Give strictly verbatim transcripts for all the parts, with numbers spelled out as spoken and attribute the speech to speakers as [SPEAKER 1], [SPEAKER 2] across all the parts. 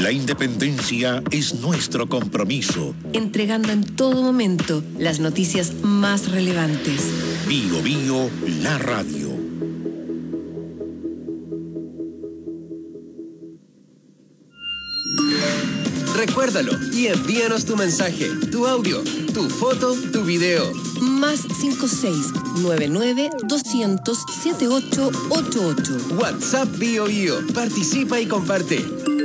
[SPEAKER 1] La independencia es nuestro compromiso.
[SPEAKER 2] Entregando en todo momento las noticias más relevantes.
[SPEAKER 1] Bio Bio, la radio.
[SPEAKER 3] Recuérdalo y envíanos tu mensaje, tu audio, tu foto, tu video.
[SPEAKER 2] Más cinco seis nueve nueve dos cero cero siete ocho ocho ocho.
[SPEAKER 3] WhatsApp Bio Bio. Participa y comparte.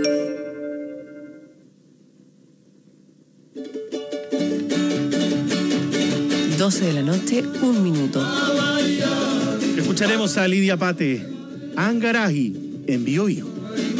[SPEAKER 2] doce de la noche, un minuto.
[SPEAKER 4] Escucharemos a Lidia Pate, Angarahi, en Bio Bio.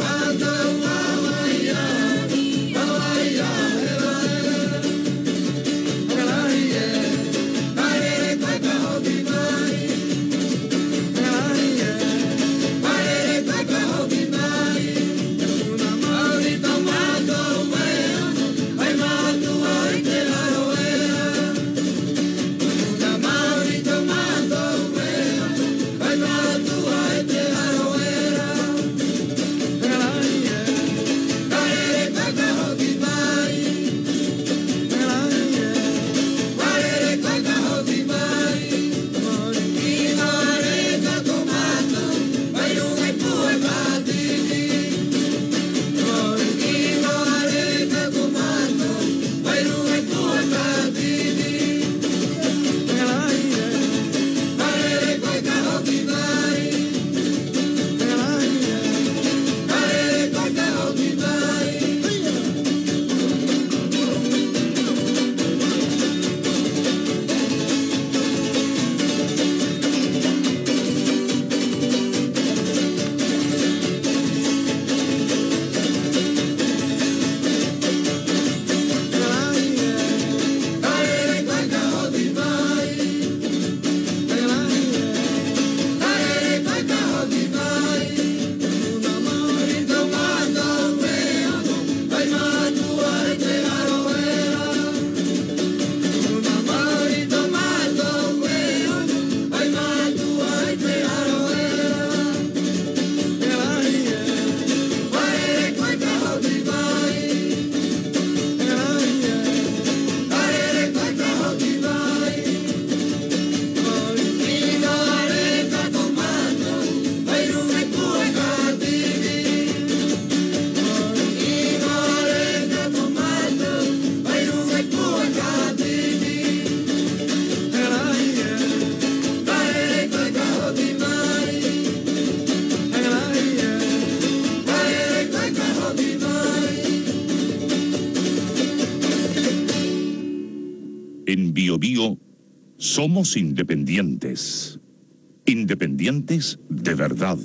[SPEAKER 1] En Bio Bio somos independientes. Independientes de verdad.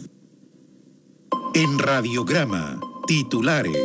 [SPEAKER 1] En Radiograma, titulares.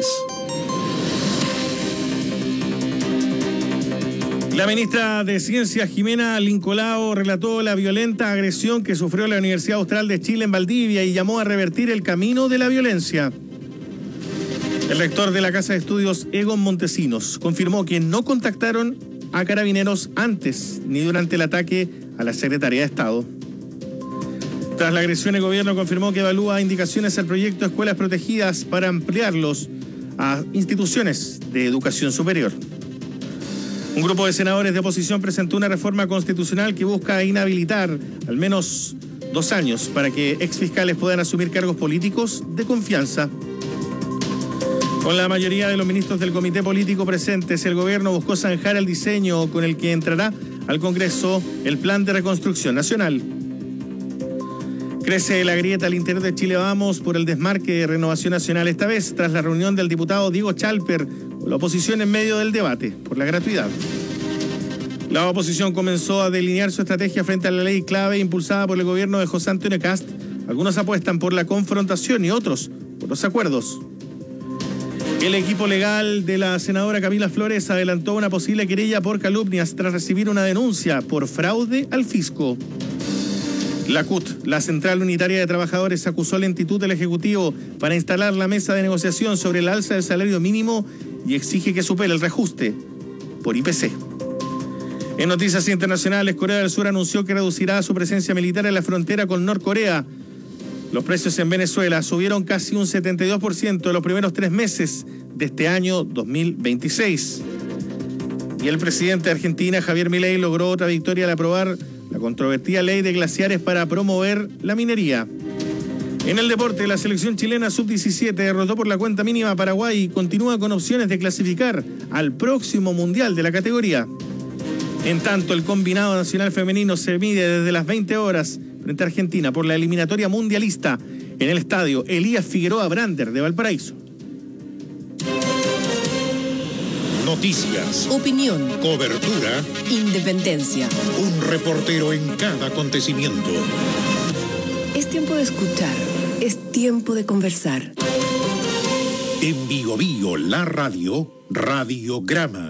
[SPEAKER 4] La ministra de Ciencia, Jimena Lincolao, relató la violenta agresión que sufrió la Universidad Austral de Chile en Valdivia y llamó a revertir el camino de la violencia. El rector de la Casa de Estudios, Egon Montesinos, confirmó que no contactaron a Carabineros antes ni durante el ataque a la Secretaría de Estado. Tras la agresión, el gobierno confirmó que evalúa indicaciones al proyecto de escuelas protegidas para ampliarlos a instituciones de educación superior. Un grupo de senadores de oposición presentó una reforma constitucional que busca inhabilitar al menos dos años para que exfiscales puedan asumir cargos políticos de confianza. Con la mayoría de los ministros del comité político presentes, el gobierno buscó zanjar el diseño con el que entrará al Congreso el Plan de Reconstrucción Nacional. Crece la grieta al interior de Chile Vamos por el desmarque de Renovación Nacional, esta vez tras la reunión del diputado Diego Chalper con la oposición en medio del debate por la gratuidad. La oposición comenzó a delinear su estrategia frente a la ley clave impulsada por el gobierno de José Antonio Kast. Algunos apuestan por la confrontación y otros por los acuerdos. El equipo legal de la senadora Camila Flores adelantó una posible querella por calumnias tras recibir una denuncia por fraude al fisco. La C U T, la Central Unitaria de Trabajadores, acusó lentitud del Ejecutivo para instalar la mesa de negociación sobre el alza del salario mínimo y exige que supere el reajuste por I P C. En noticias internacionales, Corea del Sur anunció que reducirá su presencia militar en la frontera con Norcorea Los precios en Venezuela subieron casi un setenta y dos por ciento en los primeros tres meses de este año dos mil veintiséis. Y el presidente de Argentina, Javier Milei, logró otra victoria al aprobar la controvertida ley de glaciares para promover la minería. En el deporte, la selección chilena sub diecisiete derrotó por la cuenta mínima a Paraguay y continúa con opciones de clasificar al próximo mundial de la categoría. En tanto, el combinado nacional femenino se mide desde las veinte horas frente a Argentina por la eliminatoria mundialista en el estadio Elías Figueroa Brander de Valparaíso.
[SPEAKER 1] Noticias,
[SPEAKER 2] Opinión,
[SPEAKER 1] cobertura,
[SPEAKER 2] independencia.
[SPEAKER 1] un reportero en cada acontecimiento.
[SPEAKER 2] Es tiempo de escuchar, es tiempo de conversar.
[SPEAKER 1] En Bio Bio, la radio, Radiograma.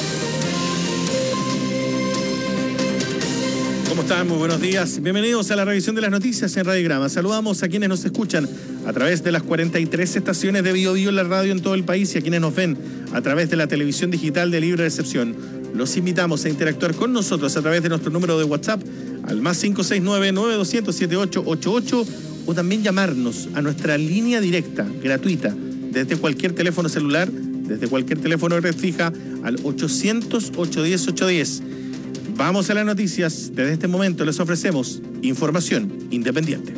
[SPEAKER 4] ¿Cómo están? Muy buenos días. Bienvenidos a la revisión de las noticias en Radiograma. Saludamos a quienes nos escuchan a través de las cuarenta y tres estaciones de Bio Bio, la radio en todo el país, y a quienes nos ven a través de la televisión digital de libre recepción. Los invitamos a interactuar con nosotros a través de nuestro número de WhatsApp al más cinco seis nueve, nueve dos cero cero, siete ocho ocho ocho o también llamarnos a nuestra línea directa, gratuita, desde cualquier teléfono celular, desde cualquier teléfono de red fija al ochocientos, ochocientos diez, ochocientos diez. Vamos a las noticias. Desde este momento les ofrecemos información independiente.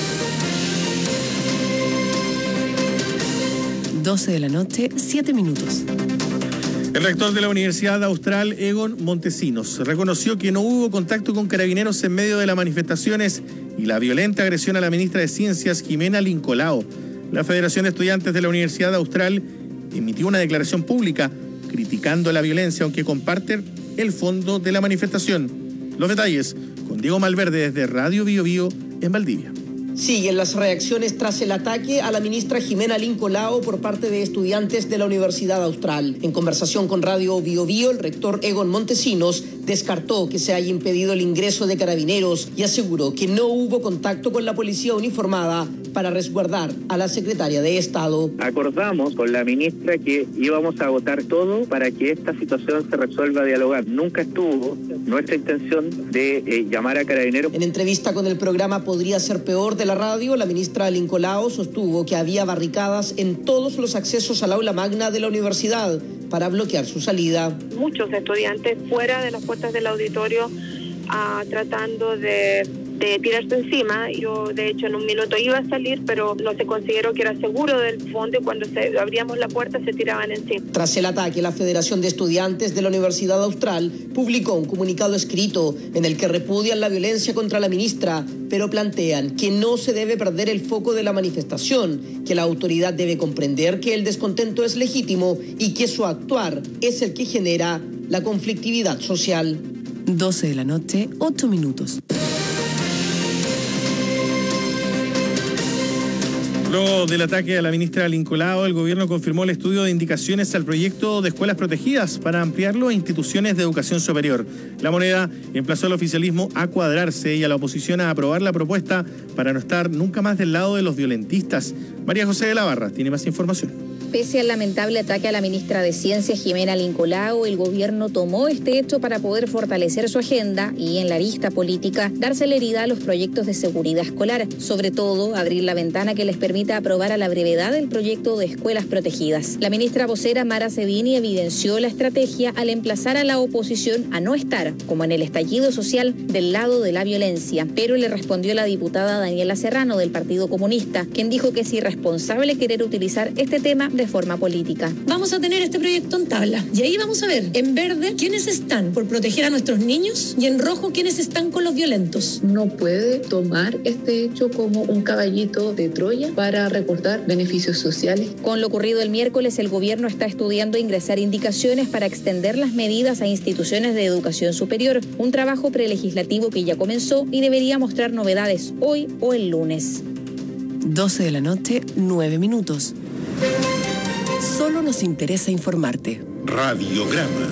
[SPEAKER 2] doce de la noche, siete minutos.
[SPEAKER 4] El rector de la Universidad Austral, Egon Montesinos, reconoció que no hubo contacto con carabineros en medio de las manifestaciones y la violenta agresión a la ministra de Ciencias, Jimena Lincolao. La Federación de Estudiantes de la Universidad Austral emitió una declaración pública criticando la violencia, aunque comparte el fondo de la manifestación. Los detalles con Diego Malverde desde Radio Bio Bio en Valdivia.
[SPEAKER 5] Siguen las reacciones tras el ataque a la ministra Jimena Lincolao por parte de estudiantes de la Universidad Austral. En conversación con Radio Bio Bio, el rector Egon Montesinos descartó que se haya impedido el ingreso de carabineros y aseguró que no hubo contacto con la policía uniformada para resguardar a la secretaria de Estado.
[SPEAKER 6] Acordamos con la ministra que íbamos a agotar todo para que esta situación se resuelva dialogar. Nunca estuvo nuestra intención de eh, llamar a carabineros.
[SPEAKER 5] En entrevista con el programa Podría Ser Peor de la radio, la ministra Lincolao sostuvo que había barricadas en todos los accesos al aula magna de la universidad para bloquear su salida.
[SPEAKER 7] Muchos estudiantes fuera de las puertas del auditorio uh, tratando de, de tirarse encima. Yo, de hecho, en un minuto iba a salir, pero no se consideró que era seguro del fondo y cuando se, abríamos la puerta se tiraban encima.
[SPEAKER 5] Tras el ataque, la Federación de Estudiantes de la Universidad Austral publicó un comunicado escrito en el que repudian la violencia contra la ministra, pero plantean que no se debe perder el foco de la manifestación, que la autoridad debe comprender que el descontento es legítimo y que su actuar es el que genera la conflictividad social.
[SPEAKER 2] doce de la noche, ocho minutos.
[SPEAKER 4] Luego del ataque a la ministra Lincolao, el gobierno confirmó el estudio de indicaciones al proyecto de escuelas protegidas para ampliarlo a instituciones de educación superior. La Moneda emplazó al oficialismo a cuadrarse y a la oposición a aprobar la propuesta para no estar nunca más del lado de los violentistas. María José de la Barra tiene más información.
[SPEAKER 8] Pese al lamentable ataque a la ministra de Ciencias, Jimena Lincolao, el gobierno tomó este hecho para poder fortalecer su agenda y, en la arista política, dar celeridad a los proyectos de seguridad escolar. Sobre todo, abrir la ventana que les permita aprobar a la brevedad el proyecto de escuelas protegidas. La ministra vocera Mara Cedini evidenció la estrategia al emplazar a la oposición a no estar, como en el estallido social, del lado de la violencia. Pero le respondió la diputada Daniela Serrano, del Partido Comunista, quien dijo que es irresponsable querer utilizar este tema de forma política.
[SPEAKER 9] Vamos a tener este proyecto en tabla y ahí vamos a ver en verde quiénes están por proteger a nuestros niños y en rojo quiénes están con los violentos.
[SPEAKER 10] No puede tomar este hecho como un caballito de Troya para recortar beneficios sociales.
[SPEAKER 8] Con lo ocurrido el miércoles, el gobierno está estudiando ingresar indicaciones para extender las medidas a instituciones de educación superior, un trabajo prelegislativo que ya comenzó y debería mostrar novedades hoy o el lunes.
[SPEAKER 2] doce de la noche, nueve minutos. Solo nos interesa informarte.
[SPEAKER 1] Radiograma.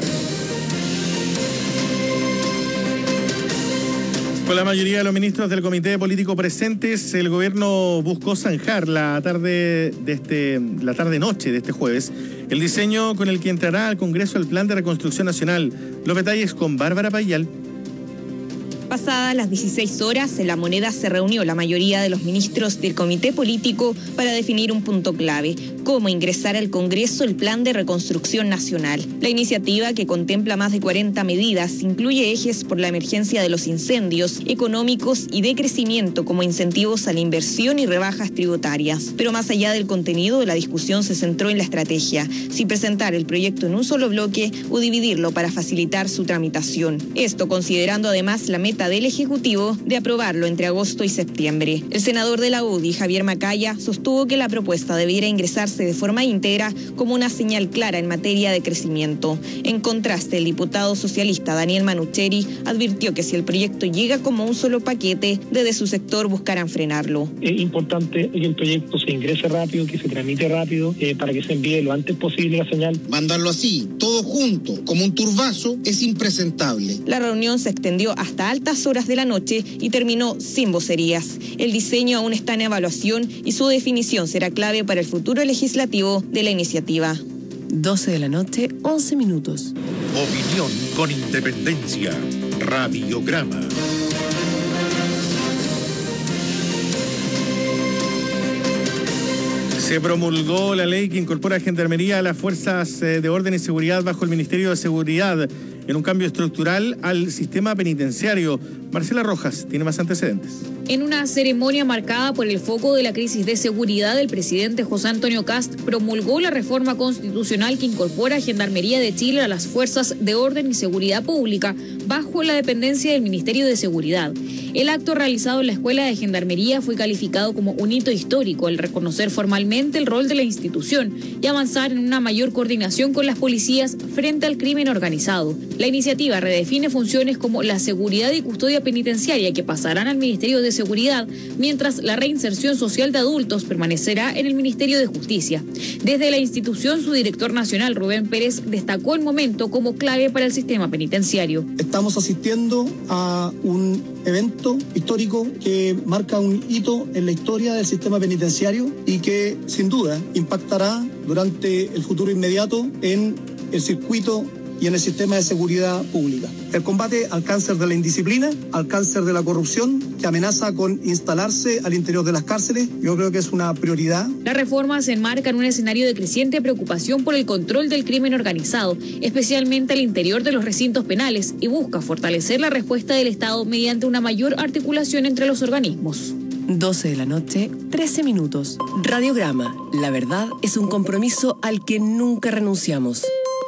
[SPEAKER 4] Con la mayoría de los ministros del Comité Político presentes, el gobierno buscó zanjar la tarde de este, la tarde-noche de este jueves el diseño con el que entrará al Congreso el Plan de Reconstrucción Nacional. Los detalles con Bárbara Payal.
[SPEAKER 11] Pasadas las dieciséis horas, en La Moneda se reunió la mayoría de los ministros del comité político para definir un punto clave: cómo ingresar al Congreso el Plan de Reconstrucción Nacional. La iniciativa, que contempla más de cuarenta medidas, incluye ejes por la emergencia de los incendios, económicos y de crecimiento, como incentivos a la inversión y rebajas tributarias. Pero más allá del contenido, la discusión se centró en la estrategia: si presentar el proyecto en un solo bloque o dividirlo para facilitar su tramitación. Esto considerando además la meta del Ejecutivo de aprobarlo entre agosto y septiembre. El senador de la U D I, Javier Macaya, sostuvo que la propuesta debiera ingresarse de forma íntegra como una señal clara en materia de crecimiento. En contraste, el diputado socialista Daniel Manucheri advirtió que si el proyecto llega como un solo paquete, desde su sector buscarán frenarlo.
[SPEAKER 12] Es importante que el proyecto se ingrese rápido, que se tramite rápido, eh, para que se envíe lo antes posible la señal.
[SPEAKER 13] Mandarlo así, todo junto, como un turbazo, es impresentable.
[SPEAKER 11] La reunión se extendió hasta altas horas de la noche y terminó sin vocerías. El diseño aún está en evaluación y su definición será clave para el futuro legislativo de la iniciativa.
[SPEAKER 2] doce de la noche, once minutos.
[SPEAKER 1] Opinión con independencia. Radiograma.
[SPEAKER 4] Se promulgó la ley que incorpora Gendarmería a las fuerzas de orden y seguridad bajo el Ministerio de Seguridad, en un cambio estructural al sistema penitenciario. Marcela Rojas tiene más antecedentes.
[SPEAKER 14] En una ceremonia marcada por el foco de la crisis de seguridad, el presidente José Antonio Kast promulgó la reforma constitucional que incorpora a Gendarmería de Chile a las fuerzas de orden y seguridad pública bajo la dependencia del Ministerio de Seguridad. El acto realizado en la Escuela de Gendarmería fue calificado como un hito histórico al reconocer formalmente el rol de la institución y avanzar en una mayor coordinación con las policías frente al crimen organizado. La iniciativa redefine funciones como la seguridad y custodia penitenciaria, que pasarán al Ministerio de Seguridad, mientras la reinserción social de adultos permanecerá en el Ministerio de Justicia. Desde la institución, su director nacional, Rubén Pérez, destacó el momento como clave para el sistema penitenciario.
[SPEAKER 15] Estamos asistiendo a un evento histórico que marca un hito en la historia del sistema penitenciario y que sin duda impactará durante el futuro inmediato en el circuito y en el sistema de seguridad pública. El combate al cáncer de la indisciplina, al cáncer de la corrupción, que amenaza con instalarse al interior de las cárceles, yo creo que es una prioridad.
[SPEAKER 14] La reforma se enmarca en un escenario de creciente preocupación por el control del crimen organizado, especialmente al interior de los recintos penales, y busca fortalecer la respuesta del Estado mediante una mayor articulación entre los organismos.
[SPEAKER 2] doce de la noche, trece minutos. Radiograma. La verdad es un compromiso al que nunca renunciamos.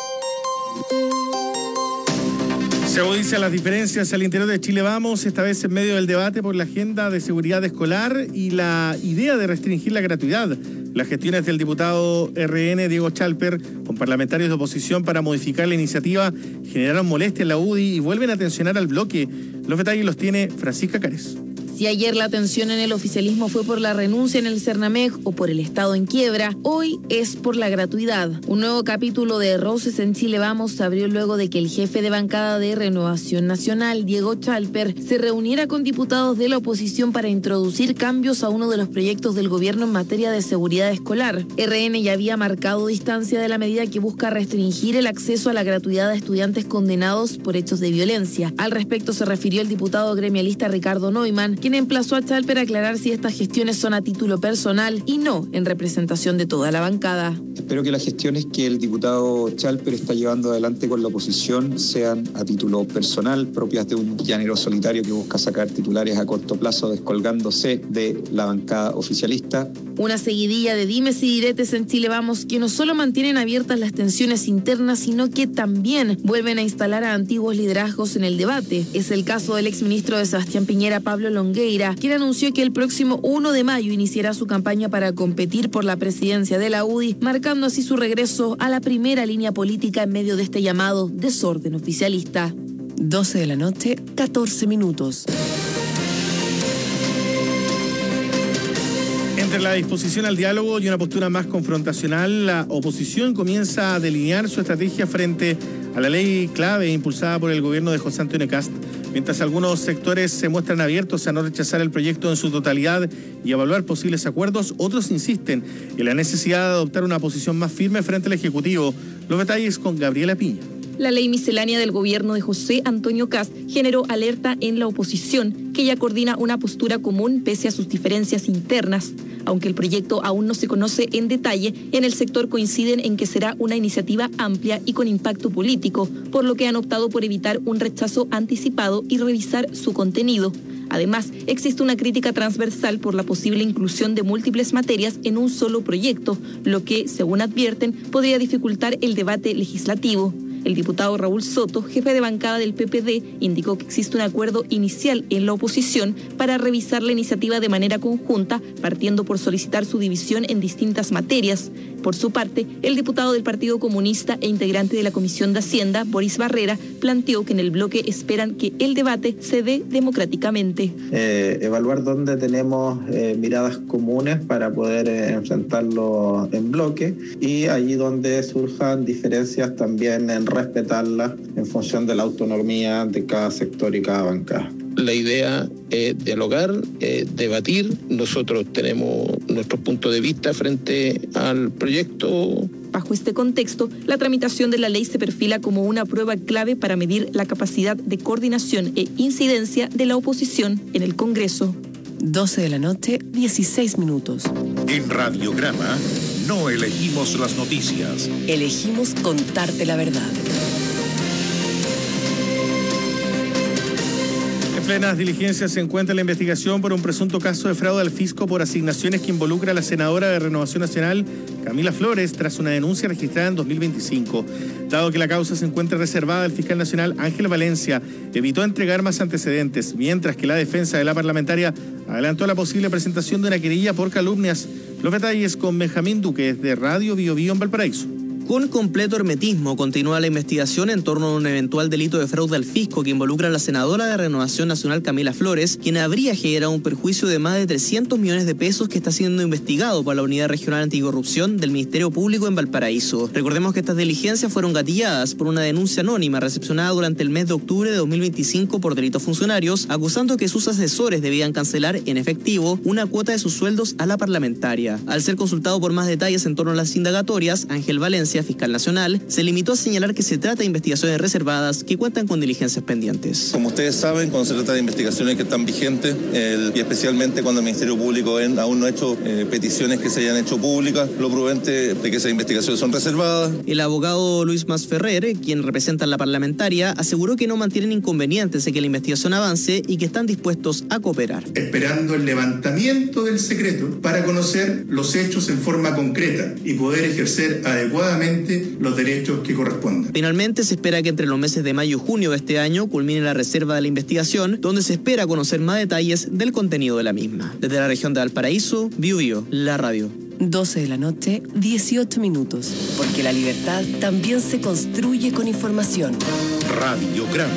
[SPEAKER 4] Se agudizan las diferencias al interior de Chile Vamos, esta vez en medio del debate por la agenda de seguridad escolar y la idea de restringir la gratuidad. Las gestiones del diputado R N Diego Chalper con parlamentarios de oposición para modificar la iniciativa generaron molestia en la U D I y vuelven a tensionar al bloque. Los detalles los tiene Francisca Cárez.
[SPEAKER 16] Si ayer la tensión en el oficialismo fue por la renuncia en el Cernamec o por el Estado en quiebra, hoy es por la gratuidad. Un nuevo capítulo de roces en Chile Vamos se abrió luego de que el jefe de bancada de Renovación Nacional, Diego Chalper, se reuniera con diputados de la oposición para introducir cambios a uno de los proyectos del gobierno en materia de seguridad escolar. R N ya había marcado distancia de la medida que busca restringir el acceso a la gratuidad a estudiantes condenados por hechos de violencia. Al respecto se refirió el diputado gremialista Ricardo Neumann, quien emplazó a Chalper a aclarar si estas gestiones son a título personal y no en representación de toda la bancada.
[SPEAKER 17] Espero que las gestiones que el diputado Chalper está llevando adelante con la oposición sean a título personal, propias de un llanero solitario que busca sacar titulares a corto plazo descolgándose de la bancada oficialista.
[SPEAKER 16] Una seguidilla de dimes y diretes en Chile Vamos que no solo mantienen abiertas las tensiones internas, sino que también vuelven a instalar a antiguos liderazgos en el debate. Es el caso del exministro de Sebastián Piñera, Pablo Longueira, quien anunció que el próximo uno de mayo iniciará su campaña para competir por la presidencia de la U D I, marcando así su regreso a la primera línea política en medio de este llamado desorden oficialista.
[SPEAKER 2] doce de la noche, catorce minutos.
[SPEAKER 4] Entre la disposición al diálogo y una postura más confrontacional, la oposición comienza a delinear su estrategia frente a la ley clave impulsada por el gobierno de José Antonio Kast. Mientras algunos sectores se muestran abiertos a no rechazar el proyecto en su totalidad y evaluar posibles acuerdos, otros insisten en la necesidad de adoptar una posición más firme frente al Ejecutivo. Los detalles con Gabriela Piña.
[SPEAKER 18] La ley miscelánea del gobierno de José Antonio Kast generó alerta en la oposición, que ya coordina una postura común pese a sus diferencias internas. Aunque el proyecto aún no se conoce en detalle, en el sector coinciden en que será una iniciativa amplia y con impacto político, por lo que han optado por evitar un rechazo anticipado y revisar su contenido. Además, existe una crítica transversal por la posible inclusión de múltiples materias en un solo proyecto, lo que, según advierten, podría dificultar el debate legislativo. El diputado Raúl Soto, jefe de bancada del P P D, indicó que existe un acuerdo inicial en la oposición para revisar la iniciativa de manera conjunta, partiendo por solicitar su división en distintas materias. Por su parte, el diputado del Partido Comunista e integrante de la Comisión de Hacienda, Boris Barrera, planteó que en el bloque esperan que el debate se dé democráticamente.
[SPEAKER 19] Eh, evaluar dónde tenemos eh, miradas comunes para poder eh, enfrentarlo en bloque, y allí donde surjan diferencias también en respetarlas en función de la autonomía de cada sector y cada bancada.
[SPEAKER 20] La idea es dialogar, eh, debatir. Nosotros tenemos nuestro punto de vista frente al proyecto.
[SPEAKER 18] Bajo este contexto, la tramitación de la ley se perfila como una prueba clave para medir la capacidad de coordinación e incidencia de la oposición en el Congreso.
[SPEAKER 2] doce de la noche, dieciséis minutos.
[SPEAKER 1] En Radiograma no elegimos las noticias.
[SPEAKER 2] Elegimos contarte la verdad.
[SPEAKER 4] En plenas diligencias se encuentra la investigación por un presunto caso de fraude al fisco por asignaciones que involucra a la senadora de Renovación Nacional, Camila Flores, tras una denuncia registrada en dos mil veinticinco. Dado que la causa se encuentra reservada, el fiscal nacional Ángel Valencia evitó entregar más antecedentes, mientras que la defensa de la parlamentaria adelantó la posible presentación de una querella por calumnias. Los detalles con Benjamín Duque de Radio Bio Bio en Valparaíso.
[SPEAKER 21] Con completo hermetismo continúa la investigación en torno a un eventual delito de fraude al fisco que involucra a la senadora de Renovación Nacional Camila Flores, quien habría generado un perjuicio de más de trescientos millones de pesos que está siendo investigado por la Unidad Regional Anticorrupción del Ministerio Público en Valparaíso. Recordemos que estas diligencias fueron gatilladas por una denuncia anónima recepcionada durante el mes de octubre de dos mil veinticinco por delitos funcionarios, acusando que sus asesores debían cancelar en efectivo una cuota de sus sueldos a la parlamentaria. Al ser consultado por más detalles en torno a las indagatorias, Ángel Valencia, fiscal nacional, se limitó a señalar que se trata de investigaciones reservadas que cuentan con diligencias pendientes.
[SPEAKER 22] Como ustedes saben, cuando se trata de investigaciones que están vigentes, el, y especialmente cuando el Ministerio Público en, aún no ha hecho eh, peticiones que se hayan hecho públicas, lo prudente de que esas investigaciones son reservadas.
[SPEAKER 21] El abogado Luis Masferrer, quien representa a la parlamentaria, aseguró que no mantienen inconvenientes en que la investigación avance y que están dispuestos a cooperar.
[SPEAKER 23] Esperando el levantamiento del secreto para conocer los hechos en forma concreta y poder ejercer adecuadamente los derechos que corresponden.
[SPEAKER 21] Finalmente, se espera que entre los meses de mayo y junio de este año culmine la reserva de la investigación, donde se espera conocer más detalles del contenido de la misma. Desde la región de Valparaíso, Bio Bio, la radio.
[SPEAKER 2] doce de la noche, dieciocho minutos. Porque la libertad también se construye con información.
[SPEAKER 1] Radiograma.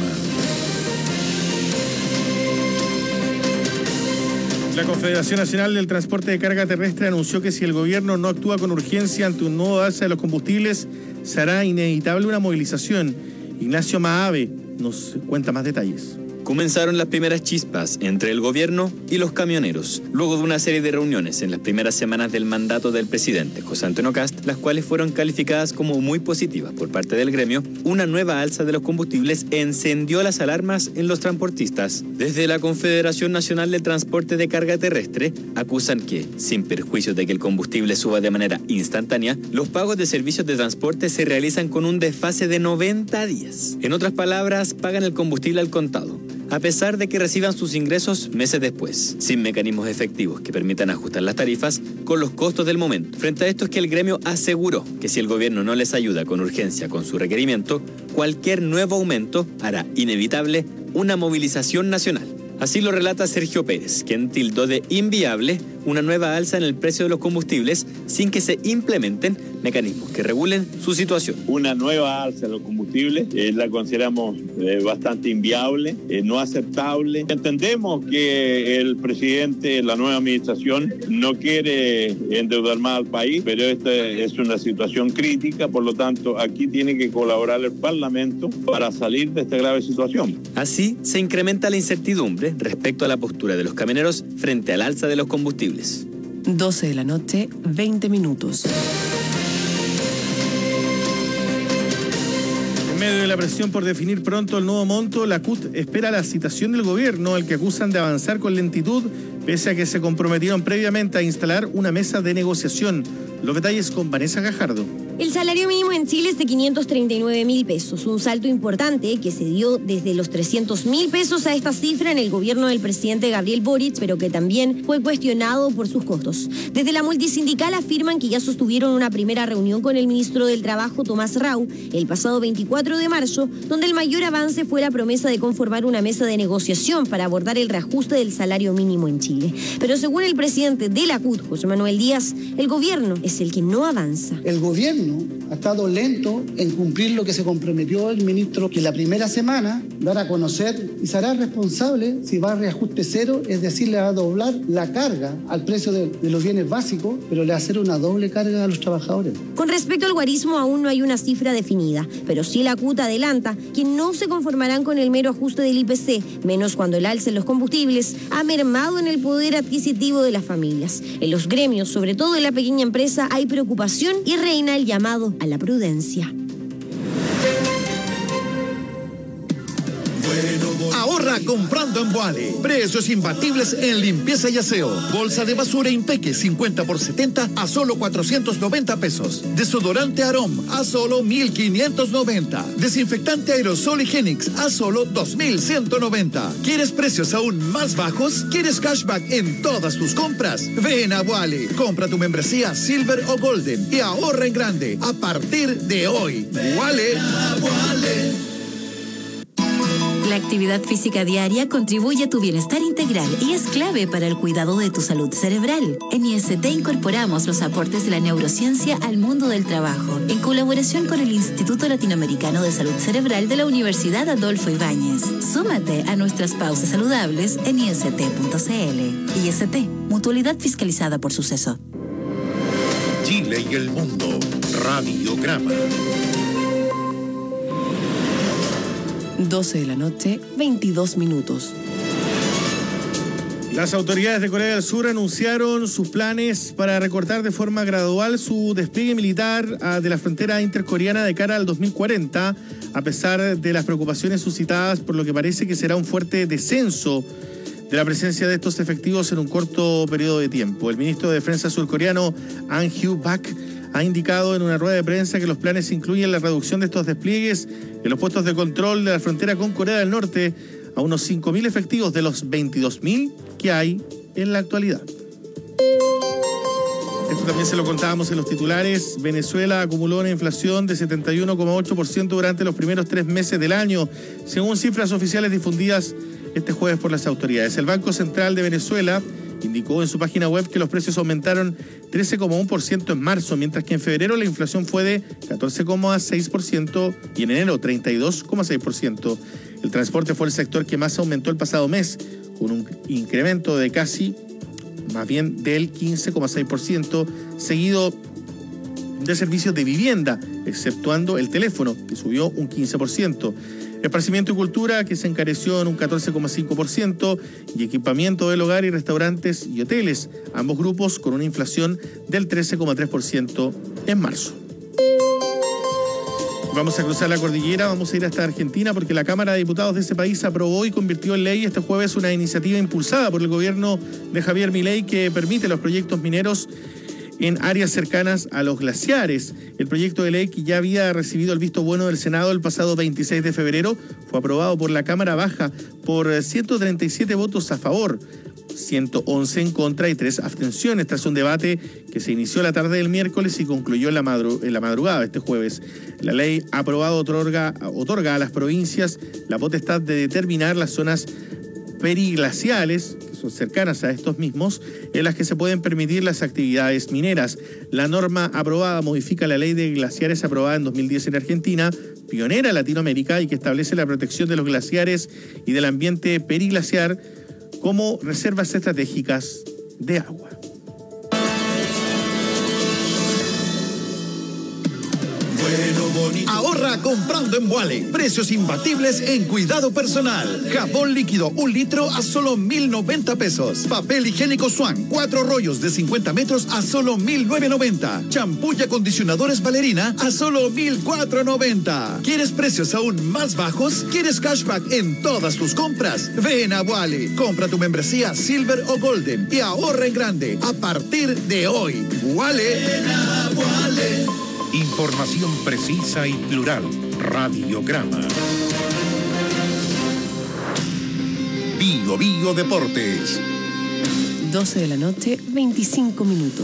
[SPEAKER 4] La Confederación Nacional del Transporte de Carga Terrestre anunció que si el gobierno no actúa con urgencia ante un nuevo alza de los combustibles, será inevitable una movilización. Ignacio Maave nos cuenta más detalles.
[SPEAKER 24] Comenzaron las primeras chispas entre el gobierno y los camioneros, luego de una serie de reuniones en las primeras semanas del mandato del presidente José Antonio Kast, las cuales fueron calificadas como muy positivas por parte del gremio. Una nueva alza de los combustibles encendió las alarmas en los transportistas. Desde la Confederación Nacional del Transporte de Carga Terrestre acusan que, sin perjuicio de que el combustible suba de manera instantánea, los pagos de servicios de transporte se realizan con un desfase de noventa días. En otras palabras, pagan el combustible al contado, a pesar de que reciban sus ingresos meses después, sin mecanismos efectivos que permitan ajustar las tarifas con los costos del momento. Frente a esto es que el gremio aseguró que si el gobierno no les ayuda con urgencia con su requerimiento, cualquier nuevo aumento hará inevitable una movilización nacional. Así lo relata Sergio Pérez, quien tildó de inviable una nueva alza en el precio de los combustibles sin que se implementen mecanismos que regulen su situación.
[SPEAKER 25] Una nueva alza de los combustibles eh, la consideramos eh, bastante inviable, eh, no aceptable. Entendemos que el presidente, la nueva administración, no quiere endeudar más al país, pero esta es una situación crítica, por lo tanto, aquí tiene que colaborar el Parlamento para salir de esta grave situación.
[SPEAKER 24] Así se incrementa la incertidumbre respecto a la postura de los camioneros frente al alza de los combustibles.
[SPEAKER 2] doce de la noche, veinte minutos.
[SPEAKER 4] En medio de la presión por definir pronto el nuevo monto, la C U T espera la citación del gobierno, al que acusan de avanzar con lentitud, pese a que se comprometieron previamente a instalar una mesa de negociación. Los detalles con Vanessa Gajardo.
[SPEAKER 3] El salario mínimo en Chile es de quinientos treinta y nueve mil pesos, un salto importante que se dio desde los trescientos mil pesos a esta cifra en el gobierno del presidente Gabriel Boric, pero que también fue cuestionado por sus costos. Desde la multisindical afirman que ya sostuvieron una primera reunión con el ministro del Trabajo, Tomás Rau, el pasado veinticuatro de marzo, donde el mayor avance fue la promesa de conformar una mesa de negociación para abordar el reajuste del salario mínimo en Chile. Pero según el presidente de la C U T, José Manuel Díaz, el gobierno es el que no avanza.
[SPEAKER 5] El gobierno ha estado lento en cumplir lo que se comprometió el ministro, que la primera semana dar a conocer y será responsable si va a reajuste cero, es decir, le va a doblar la carga al precio de, de los bienes básicos, pero le va a hacer una doble carga a los trabajadores.
[SPEAKER 3] Con respecto al guarismo aún no hay una cifra definida, pero sí la C U T adelanta que no se conformarán con el mero ajuste del I P C, menos cuando el alza en los combustibles ha mermado en el poder adquisitivo de las familias. En los gremios, sobre todo en la pequeña empresa, hay preocupación y reina el llamado a la prudencia.
[SPEAKER 1] Ahorra comprando en Boale. Precios imbatibles en limpieza y aseo. Bolsa de basura Impeque cincuenta por setenta a solo cuatrocientos noventa pesos. Desodorante Arom a solo mil quinientos noventa. Desinfectante Aerosol Higienix a solo dos mil ciento noventa. ¿Quieres precios aún más bajos? ¿Quieres cashback en todas tus compras? Ven a Boale. Compra tu membresía Silver o Golden y ahorra en grande a partir de hoy. Boale.
[SPEAKER 6] La actividad física diaria contribuye a tu bienestar integral y es clave para el cuidado de tu salud cerebral. En I S T incorporamos los aportes de la neurociencia al mundo del trabajo, en colaboración con el Instituto Latinoamericano de Salud Cerebral de la Universidad Adolfo Ibáñez. Súmate a nuestras pausas saludables en i s t punto c l. I S T, mutualidad fiscalizada por Suceso.
[SPEAKER 1] Chile y el mundo. Radiograma.
[SPEAKER 2] doce de la noche, veintidós minutos.
[SPEAKER 4] Las autoridades de Corea del Sur anunciaron sus planes para recortar de forma gradual su despliegue militar de la frontera intercoreana de cara al dos mil cuarenta, a pesar de las preocupaciones suscitadas por lo que parece que será un fuerte descenso de la presencia de estos efectivos en un corto periodo de tiempo. El ministro de Defensa surcoreano, An Hyu-bak, ha indicado en una rueda de prensa que los planes incluyen la reducción de estos despliegues en los puestos de control de la frontera con Corea del Norte a unos cinco mil efectivos de los veintidós mil que hay en la actualidad. Esto también se lo contábamos en los titulares. Venezuela acumuló una inflación de setenta y uno coma ocho por ciento durante los primeros tres meses del año, según cifras oficiales difundidas este jueves por las autoridades. El Banco Central de Venezuela indicó en su página web que los precios aumentaron trece coma uno por ciento en marzo, mientras que en febrero la inflación fue de catorce coma seis por ciento y en enero treinta y dos coma seis por ciento. El transporte fue el sector que más aumentó el pasado mes, con un incremento de casi, más bien del quince coma seis por ciento, seguido de servicios de vivienda, exceptuando el teléfono, que subió un quince por ciento. Esparcimiento y cultura, que se encareció en un catorce coma cinco por ciento, y equipamiento del hogar y restaurantes y hoteles, ambos grupos con una inflación del trece coma tres por ciento en marzo. Vamos a cruzar la cordillera, vamos a ir hasta Argentina, porque la Cámara de Diputados de ese país aprobó y convirtió en ley este jueves una iniciativa impulsada por el gobierno de Javier Milei que permite los proyectos mineros en áreas cercanas a los glaciares. El proyecto de ley, que ya había recibido el visto bueno del Senado el pasado veintiséis de febrero, fue aprobado por la Cámara Baja por ciento treinta y siete votos a favor, ciento once en contra y tres abstenciones, tras un debate que se inició la tarde del miércoles y concluyó en la, madru- en la madrugada de este jueves. La ley aprobada otorga, otorga a las provincias la potestad de determinar las zonas periglaciales, que son cercanas a estos mismos, en las que se pueden permitir las actividades mineras. La norma aprobada modifica la ley de glaciares aprobada en dos mil diez en Argentina, pionera en Latinoamérica, y que establece la protección de los glaciares y del ambiente periglaciar como reservas estratégicas de agua.
[SPEAKER 1] Bueno, bonito. Ahorra comprando en Wally. Precios imbatibles en cuidado personal. Jabón líquido, un litro a solo mil noventa pesos. Papel higiénico Swan, cuatro rollos de cincuenta metros a solo mil novecientos noventa. Champú y acondicionadores Valerina a solo mil cuatrocientos noventa. ¿Quieres precios aún más bajos? ¿Quieres cashback en todas tus compras? Ven a Wally. Compra tu membresía Silver o Golden y ahorra en grande a partir de hoy. Wally. Ven a Wally.
[SPEAKER 7] Información precisa y plural. Radiograma. Bio Bio Deportes.
[SPEAKER 2] doce de la noche, veinticinco minutos.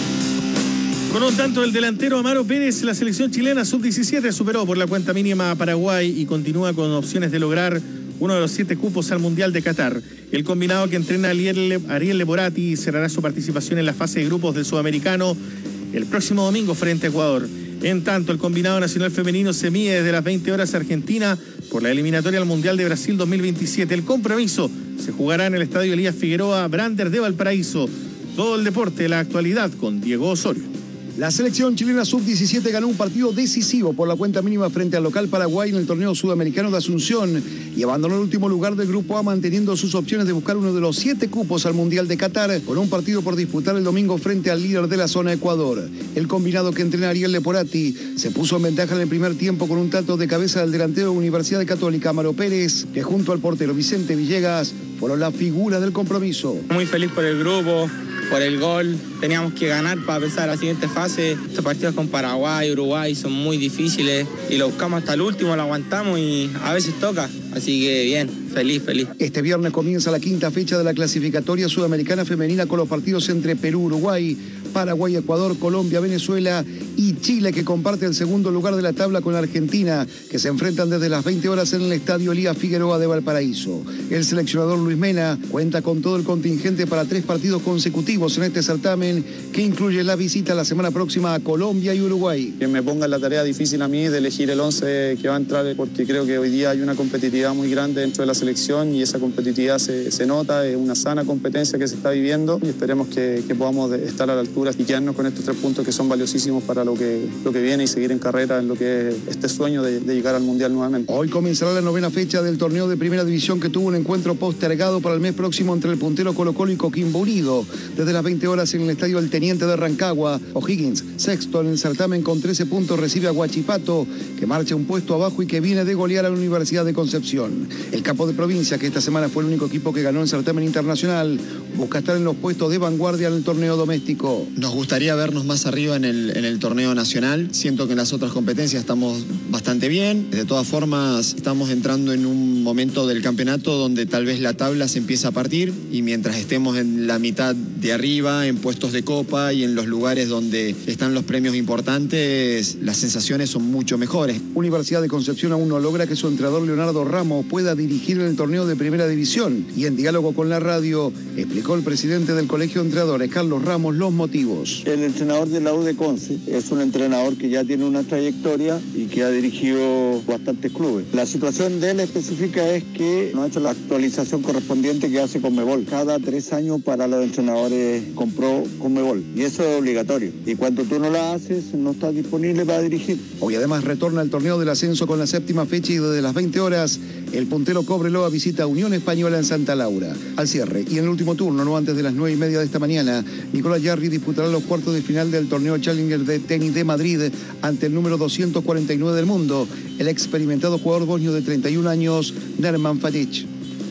[SPEAKER 4] Con un tanto del delantero Amaro Pérez, la selección chilena sub diecisiete superó por la cuenta mínima a Paraguay y continúa con opciones de lograr uno de los siete cupos al Mundial de Qatar. El combinado que entrena Ariel, Ariel Leporati cerrará su participación en la fase de grupos del Sudamericano el próximo domingo frente a Ecuador. En tanto, el combinado nacional femenino se mide desde las veinte horas Argentina por la eliminatoria al Mundial de Brasil dos mil veintisiete. El compromiso se jugará en el Estadio Elías Figueroa Brander de Valparaíso. Todo el deporte de la actualidad con Diego Osorio.
[SPEAKER 8] La selección chilena sub diecisiete ganó un partido decisivo por la cuenta mínima frente al local Paraguay en el torneo sudamericano de Asunción y abandonó el último lugar del Grupo A manteniendo sus opciones de buscar uno de los siete cupos al Mundial de Qatar con un partido por disputar el domingo frente al líder de la zona Ecuador. El combinado que entrena Ariel Leporati se puso en ventaja en el primer tiempo con un tanto de cabeza del delantero de Universidad Católica Amaro Pérez, que junto al portero Vicente Villegas fueron la figura del compromiso.
[SPEAKER 9] Muy feliz por el grupo, por el gol. Teníamos que ganar para pasar a la siguiente fase. Estos partidos con Paraguay, Uruguay son muy difíciles y lo buscamos hasta el último, lo aguantamos y a veces toca. Así que bien, feliz, feliz.
[SPEAKER 8] Este viernes comienza la quinta fecha de la clasificatoria sudamericana femenina con los partidos entre Perú, Uruguay, Paraguay, Ecuador, Colombia, Venezuela y Chile, que comparte el segundo lugar de la tabla con Argentina, que se enfrentan desde las veinte horas en el Estadio Elías Figueroa de Valparaíso. El seleccionador Luis Mena cuenta con todo el contingente para tres partidos consecutivos en este certamen, que incluye la visita la semana próxima a Colombia y Uruguay.
[SPEAKER 10] Que me pongan la tarea difícil a mí de elegir el once que va a entrar, porque creo que hoy día hay una competitividad muy grande dentro de la selección y esa competitividad se, se nota, es una sana competencia que se está viviendo y esperemos que, que podamos estar a la altura y quedarnos con estos tres puntos que son valiosísimos para lo que, lo que viene y seguir en carrera en lo que es este sueño de, de llegar al Mundial nuevamente.
[SPEAKER 8] Hoy comenzará la novena fecha del torneo de Primera División, que tuvo un encuentro postergado para el mes próximo entre el puntero Colo-Colo y Coquimbo Unido. Desde las veinte horas en el Estadio El Teniente de Rancagua, O'Higgins, sexto en el certamen con trece puntos, recibe a Huachipato, que marcha un puesto abajo y que viene de golear a la Universidad de Concepción. El Capo de Provincia, que esta semana fue el único equipo que ganó el certamen internacional, busca estar en los puestos de vanguardia en el torneo doméstico.
[SPEAKER 12] Nos gustaría vernos más arriba en el, en el torneo nacional. Siento que en las otras competencias estamos bastante bien. De todas formas, estamos entrando en un momento del campeonato donde tal vez la tabla se empieza a partir y mientras estemos en la mitad de arriba, en puestos de copa y en los lugares donde están los premios importantes, las sensaciones son mucho mejores.
[SPEAKER 8] Universidad de Concepción aún no logra que su entrenador Leonardo Ramos pueda dirigir el torneo de Primera División y en diálogo con la radio explicó el presidente del Colegio de Entrenadores, Carlos Ramos, los motivos.
[SPEAKER 26] El entrenador de la U de Conce es un entrenador que ya tiene una trayectoria y que ha dirigido bastantes clubes. La situación de él específica es que no ha hecho la actualización correspondiente que hace Conmebol. Cada tres años para los entrenadores compró Conmebol y eso es obligatorio. Y cuando tú no la haces, no estás disponible para dirigir.
[SPEAKER 8] Hoy además retorna el torneo del ascenso con la séptima fecha y desde las veinte horas el puntero Cobreloa visita a Unión Española en Santa Laura. Al cierre y en el último turno, no antes de las nueve y media de esta mañana, Nicolás Jarry disputará los cuartos de final del torneo Challenger de tenis de Madrid ante el número doscientos cuarenta y nueve del mundo, el experimentado jugador bosnio de treinta y un años, Nerman Fadic.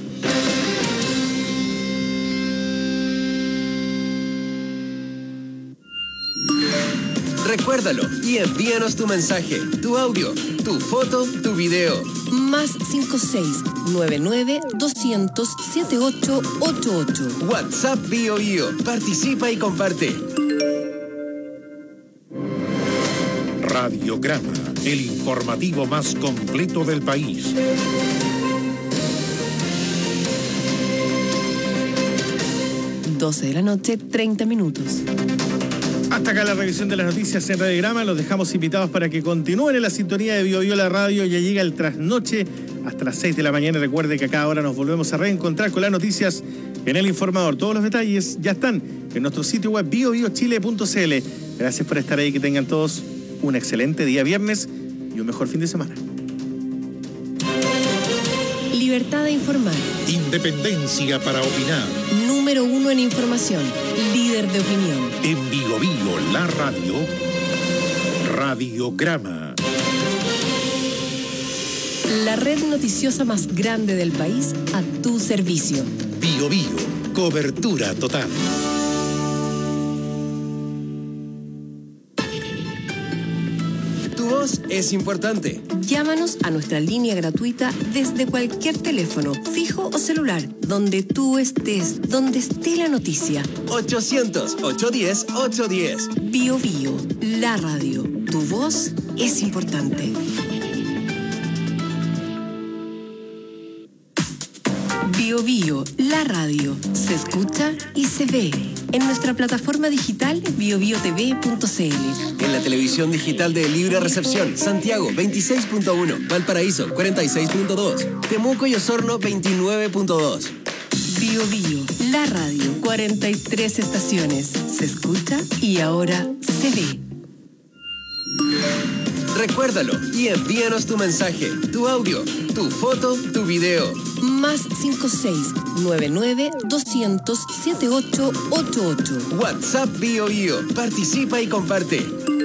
[SPEAKER 27] Recuérdalo y envíanos tu mensaje, tu audio, tu foto, tu video.
[SPEAKER 2] Más cinco seis nueve nueve doscientos setenta y ocho ochenta y ocho.
[SPEAKER 27] WhatsApp Bio Bio. Participa y comparte.
[SPEAKER 7] Radiograma, el informativo más completo del país.
[SPEAKER 2] doce de la noche, treinta minutos.
[SPEAKER 4] Hasta acá la revisión de las noticias en Radiograma. Los dejamos invitados para que continúen en la sintonía de Bio Bio la radio. Ya llega el trasnoche hasta las seis de la mañana. Recuerde que a cada hora nos volvemos a reencontrar con las noticias en El Informador. Todos los detalles ya están en nuestro sitio web bio bio chile punto c l. Gracias por estar ahí. Que tengan todos un excelente día viernes y un mejor fin de semana.
[SPEAKER 2] Libertad de informar.
[SPEAKER 7] Independencia para opinar.
[SPEAKER 2] Número uno en información. Líder de opinión.
[SPEAKER 7] En Bio Bio, la radio. Radiograma.
[SPEAKER 2] La red noticiosa más grande del país a tu servicio.
[SPEAKER 7] Bio Bio, cobertura total.
[SPEAKER 27] Tu voz es importante.
[SPEAKER 2] Llámanos a nuestra línea gratuita desde cualquier teléfono, fijo o celular, donde tú estés, donde esté la noticia.
[SPEAKER 27] ochocientos, ochocientos diez, ochocientos diez.
[SPEAKER 2] Bio Bio, la radio. Tu voz es importante. Bio Bio, la radio. Se escucha y se ve. En nuestra plataforma digital bio bio t v punto c l.
[SPEAKER 27] En la televisión digital de Libre Recepción, Santiago veintiséis punto uno, Valparaíso cuarenta y seis punto dos, Temuco y Osorno veintinueve punto dos.
[SPEAKER 2] Bio Bio, la radio. cuarenta y tres estaciones. Se escucha y ahora se ve.
[SPEAKER 27] Recuérdalo y envíanos tu mensaje, tu audio, tu foto, tu video.
[SPEAKER 2] Más cinco seis nueve nueve doscientos setenta y ocho ochenta y ocho.
[SPEAKER 27] WhatsApp Bio Bio. Participa y comparte.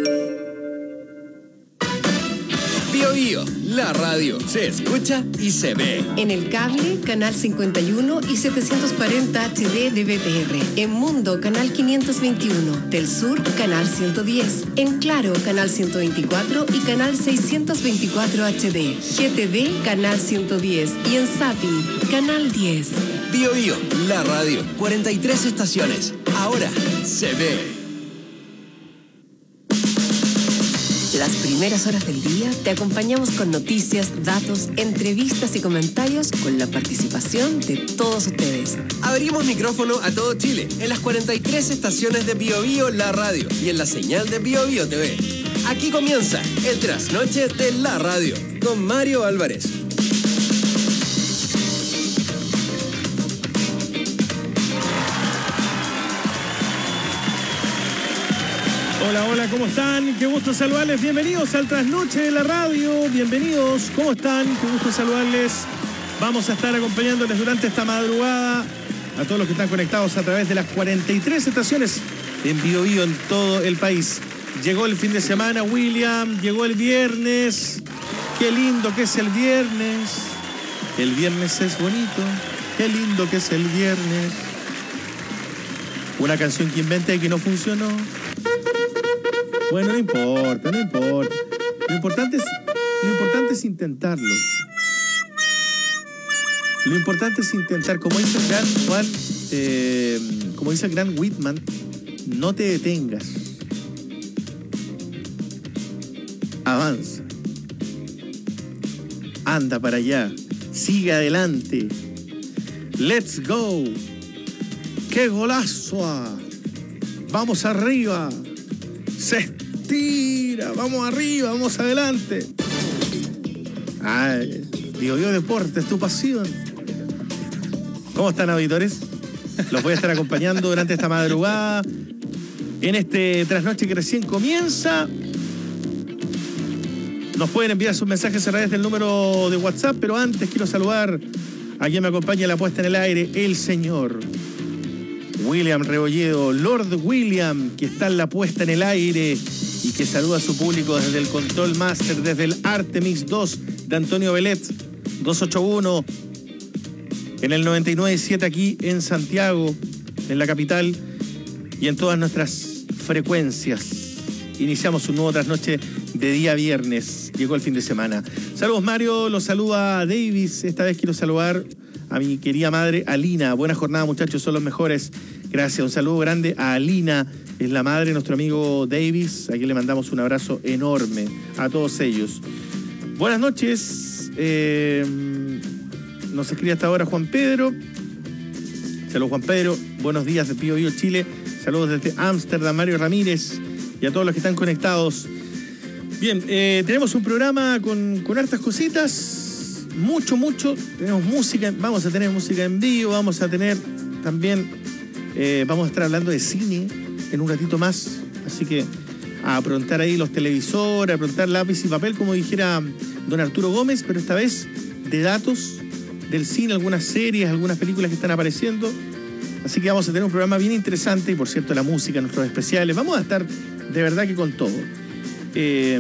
[SPEAKER 27] Bio Bio, la radio. Se escucha y se ve.
[SPEAKER 2] En el cable, canal cincuenta y uno y setecientos cuarenta H D de B T R. En Mundo, canal quinientos veintiuno. Del Sur, canal ciento diez. En Claro, canal ciento veinticuatro y canal seiscientos veinticuatro H D. G T V, canal ciento diez. Y en Zapping, canal diez.
[SPEAKER 27] Bio Bio, la radio. cuarenta y tres estaciones. Ahora se ve.
[SPEAKER 2] Las primeras horas del día te acompañamos con noticias, datos, entrevistas y comentarios con la participación de todos ustedes.
[SPEAKER 27] Abrimos micrófono a todo Chile en las cuarenta y tres estaciones de Bio Bio, la radio, y en la señal de Bio Bio T V. Aquí comienza el trasnoche de la radio con Mario Álvarez.
[SPEAKER 4] Hola, hola, ¿cómo están? Qué gusto saludarles. Bienvenidos al Trasnoche de la Radio. Bienvenidos, ¿cómo están? Qué gusto saludarles. Vamos a estar acompañándoles durante esta madrugada a todos los que están conectados a través de las cuarenta y tres estaciones en Bio Bio en todo el país. Llegó el fin de semana, William. Llegó el viernes. Qué lindo que es el viernes. El viernes es bonito. Qué lindo que es el viernes. Una canción que inventé y que no funcionó. Bueno, no importa, no importa. Lo importante es, lo importante es intentarlo. Lo importante es intentar, como dice el gran Juan, eh, como dice el gran Whitman, no te detengas. Avanza. Anda para allá. Sigue adelante. Let's go. ¡Qué golazo! Vamos arriba. Se estira. Vamos arriba, vamos adelante. Ay, Bio Bio Deporte, es tu pasión. ¿Cómo están, auditores? Los voy a estar acompañando durante esta madrugada en este trasnoche que recién comienza. Nos pueden enviar sus mensajes a través del número de WhatsApp, pero antes quiero saludar a quien me acompaña en la puesta en el aire, el señor William Rebolledo, Lord William, que está en la puesta en el aire y que saluda a su público desde el Control Master, desde el Artemix dos de Antonio Belet, doscientos ochenta y uno, en el noventa y nueve punto siete aquí en Santiago, en la capital, y en todas nuestras frecuencias. Iniciamos un nuevo trasnoche de día viernes. Llegó el fin de semana. Saludos, Mario. Los saluda Davis. Esta vez quiero saludar a mi querida madre, Alina. Buena jornada, muchachos. Son los mejores. Gracias. Un saludo grande a Alina. Es la madre de nuestro amigo Davis. Aquí le mandamos un abrazo enorme a todos ellos. Buenas noches. Eh, nos escribe hasta ahora Juan Pedro. Saludos, Juan Pedro. Buenos días de Bio Bio Chile. Saludos desde Ámsterdam, Mario Ramírez. Y a todos los que están conectados. Bien, eh, tenemos un programa con, con hartas cositas. Mucho, mucho. Tenemos música. Vamos a tener música en vivo. Vamos a tener también... Eh, vamos a estar hablando de cine en un ratito más. Así que a aprontar ahí los televisores, a aprontar lápiz y papel, como dijera don Arturo Gómez, pero esta vez de datos del cine, algunas series, algunas películas que están apareciendo. Así que vamos a tener un programa bien interesante y, por cierto, la música, nuestros especiales. Vamos a estar de verdad que con todo. Eh,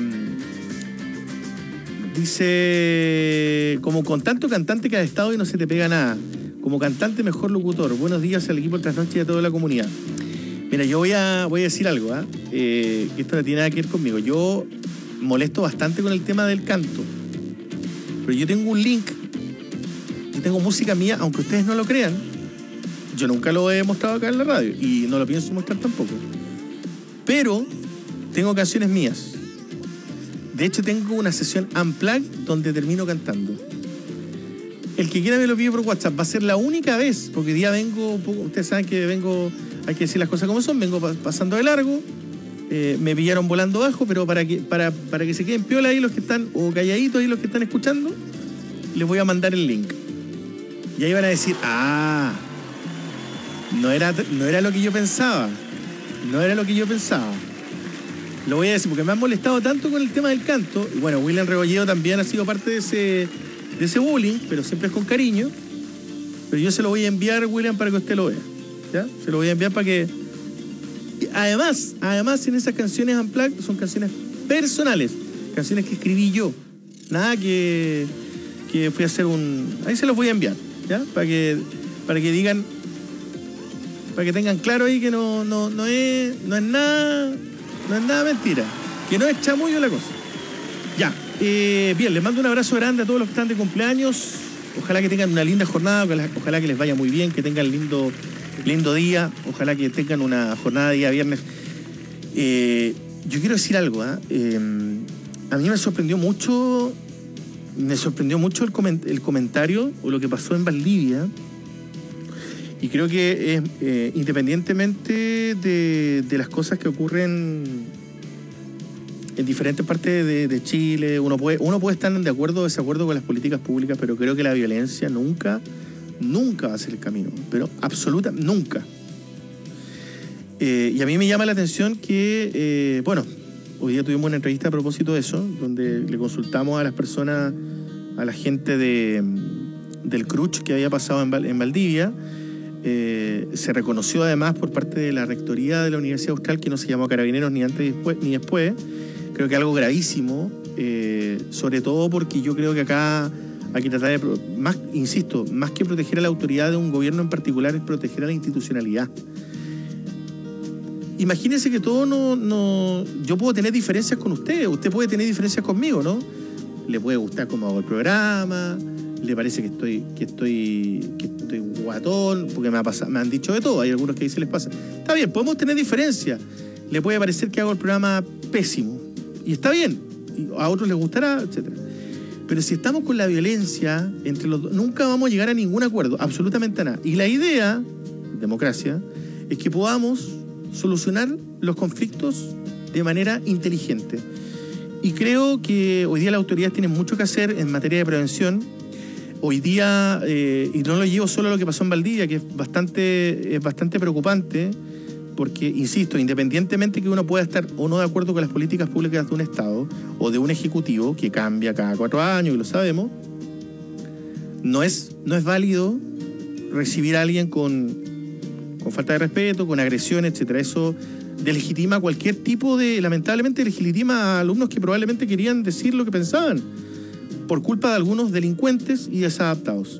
[SPEAKER 4] dice, como con tanto cantante que has estado y no se te pega nada. Como cantante, mejor locutor. Buenos días al equipo de Trasnoche y a toda la comunidad. Mira, yo voy a, voy a decir algo, ¿eh? Eh, que esto no tiene nada que ver conmigo. Yo molesto bastante con el tema del canto. Pero yo tengo un link. Yo tengo música mía, aunque ustedes no lo crean. Yo nunca lo he mostrado acá en la radio. Y no lo pienso mostrar tampoco. Pero tengo canciones mías. De hecho, tengo una sesión Unplugged donde termino cantando. El que quiera me lo pide por WhatsApp. Va a ser la única vez, porque hoy día vengo, ustedes saben que vengo, hay que decir las cosas como son, vengo pasando de largo. Eh, me pillaron volando bajo, pero para que, para, para que se queden piola ahí los que están, o calladitos ahí los que están escuchando, les voy a mandar el link. Y ahí van a decir, ah, no era, no era lo que yo pensaba. No era lo que yo pensaba. Lo voy a decir porque me han molestado tanto con el tema del canto. Y bueno, William Rebolledo también ha sido parte de ese, de ese bullying, pero siempre es con cariño. Pero yo se lo voy a enviar, William, para que usted lo vea. ¿Ya? Se lo voy a enviar para que... Además, además en esas canciones Unplugged son canciones personales. Canciones que escribí yo. Nada que, que fui a hacer un... Ahí se los voy a enviar, ¿ya? Para que, para que digan... Para que tengan claro ahí que no, no, no, es, no es nada... No es nada mentira. Que no es chamullo la cosa. Ya. Eh, bien, les mando un abrazo grande a todos los que están de cumpleaños. Ojalá que tengan una linda jornada. Ojalá que les vaya muy bien. Que tengan lindo, lindo día. Ojalá que tengan una jornada de día viernes. Eh, yo quiero decir algo. ¿eh? Eh, a mí me sorprendió mucho. Me sorprendió mucho el, coment el comentario o lo que pasó en Valdivia. Y creo que es, eh, independientemente de, de las cosas que ocurren en diferentes partes de, de Chile, uno puede, uno puede estar de acuerdo o desacuerdo con las políticas públicas, pero creo que la violencia nunca, nunca va a ser el camino. Pero absoluta, nunca. Eh, y a mí me llama la atención que, eh, bueno, hoy día tuvimos una entrevista a propósito de eso, donde le consultamos a las personas, a la gente de, del Cruch que había pasado en, Val, en Valdivia. Eh, se reconoció además por parte de la rectoría de la Universidad Austral que no se llamó Carabineros ni antes ni después, ni después. Creo que algo gravísimo, eh, sobre todo porque yo creo que acá hay que tratar de, más, insisto, más que proteger a la autoridad de un gobierno en particular, es proteger a la institucionalidad. Imagínense que todo no, no... Yo puedo tener diferencias con usted, usted puede tener diferencias conmigo, ¿no? Le puede gustar cómo hago el programa, le parece que estoy, que estoy, que estoy guatón, porque me, ha pasado, me han dicho de todo, hay algunos que ahí se les pasa. Está bien, podemos tener diferencias. Le puede parecer que hago el programa pésimo, y está bien, a otros les gustará, etcétera. Pero si estamos con la violencia entre los dos, nunca vamos a llegar a ningún acuerdo, absolutamente a nada. Y la idea, democracia, es que podamos solucionar los conflictos de manera inteligente. Y creo que hoy día las autoridades tienen mucho que hacer en materia de prevención. Hoy día, eh, y no lo llevo solo a lo que pasó en Valdivia, que es bastante, es bastante preocupante, porque, insisto, independientemente que uno pueda estar o no de acuerdo con las políticas públicas de un Estado o de un Ejecutivo, que cambia cada cuatro años, y lo sabemos, no es, no es válido recibir a alguien con, con falta de respeto, con agresión, etcétera. Eso delegitima cualquier tipo de... Lamentablemente legitima a alumnos que probablemente querían decir lo que pensaban, por culpa de algunos delincuentes y desadaptados.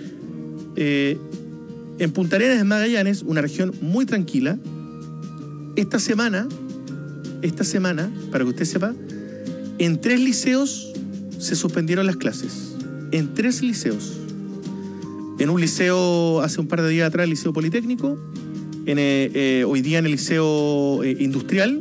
[SPEAKER 4] Eh, en Punta Arenas, en Magallanes, una región muy tranquila, esta semana, esta semana, para que usted sepa, en tres liceos se suspendieron las clases. En tres liceos. En un liceo, hace un par de días atrás, el Liceo Politécnico, en, eh, eh, hoy día en el Liceo eh, Industrial,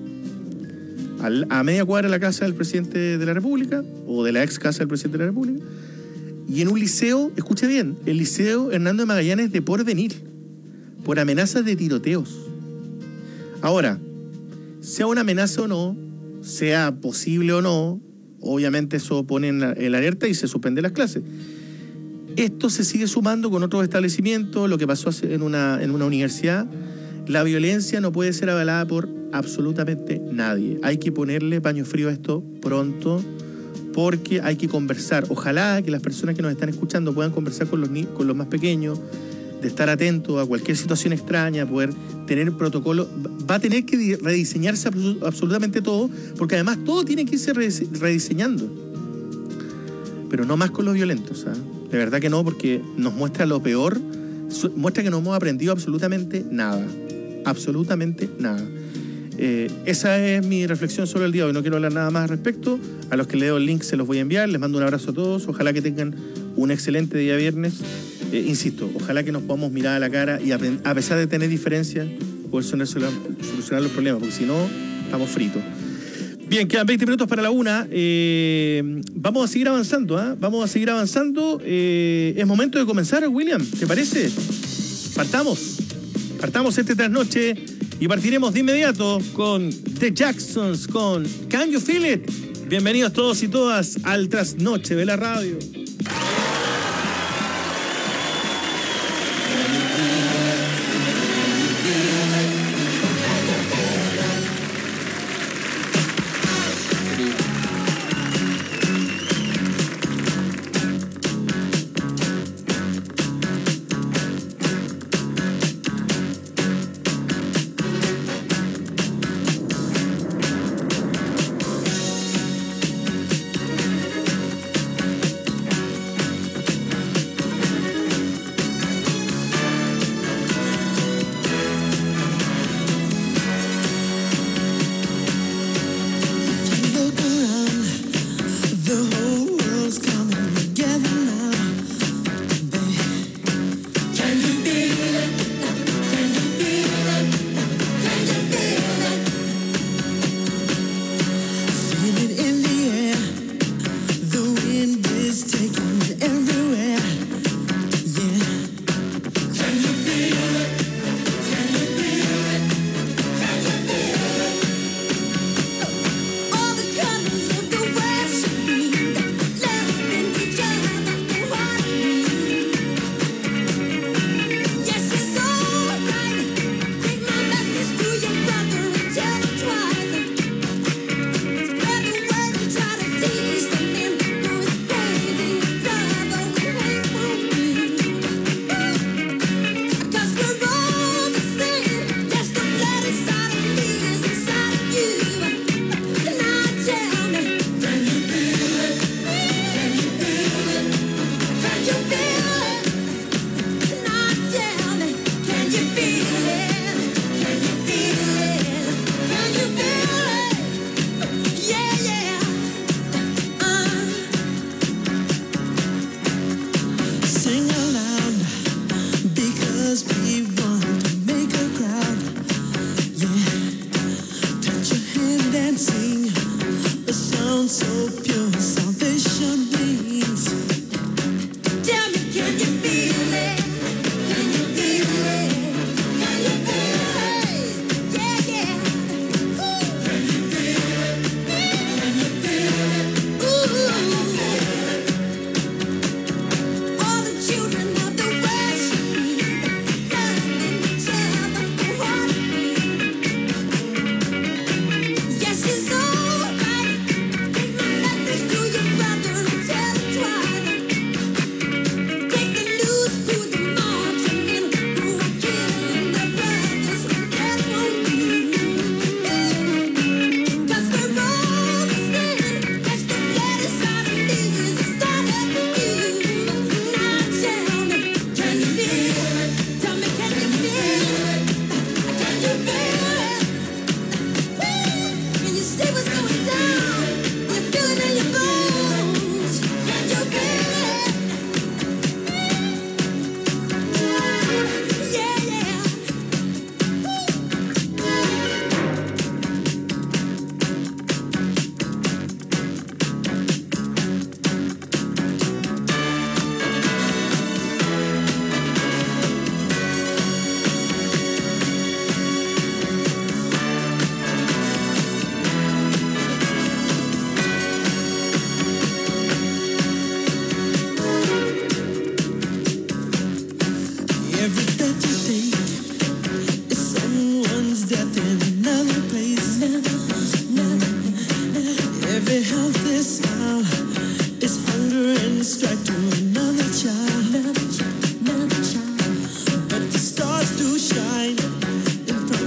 [SPEAKER 4] a media cuadra de la casa del presidente de la República, o de la ex casa del presidente de la República, y en un liceo, escuche bien, el Liceo Hernando de Magallanes de Porvenir, por amenazas de tiroteos. Ahora, sea una amenaza o no, sea posible o no, obviamente eso pone en la, en la alerta y se suspende las clases. Esto se sigue sumando con otros establecimientos, lo que pasó en una, en una universidad. La violencia no puede ser avalada por absolutamente nadie. Hay que ponerle paño frío a esto pronto, porque hay que conversar. Ojalá que las personas que nos están escuchando puedan conversar con los, ni- con los más pequeños, de estar atentos a cualquier situación extraña, poder tener protocolo. Va a tener que di- rediseñarse abs- absolutamente todo, porque además todo tiene que irse redise- rediseñando. Pero no más con los violentos, ¿sabes? De verdad que no, porque nos muestra lo peor, su- muestra que no hemos aprendido absolutamente nada. Absolutamente nada. Eh, esa es mi reflexión sobre el día de hoy. No quiero hablar nada más al respecto. A los que leo el link se los voy a enviar. Les mando un abrazo a todos. Ojalá que tengan un excelente día viernes. Eh, insisto, ojalá que nos podamos mirar a la cara y a, a pesar de tener diferencias, poder solucionar, solucionar los problemas, porque si no, estamos fritos. Bien, quedan veinte minutos para la una. Eh, vamos a seguir avanzando, ¿eh? Vamos a seguir avanzando. Eh, es momento de comenzar, William, ¿te parece? Partamos. Partamos este trasnoche y partiremos de inmediato con The Jacksons, con Can You Feel It. Bienvenidos todos y todas al trasnoche de la radio.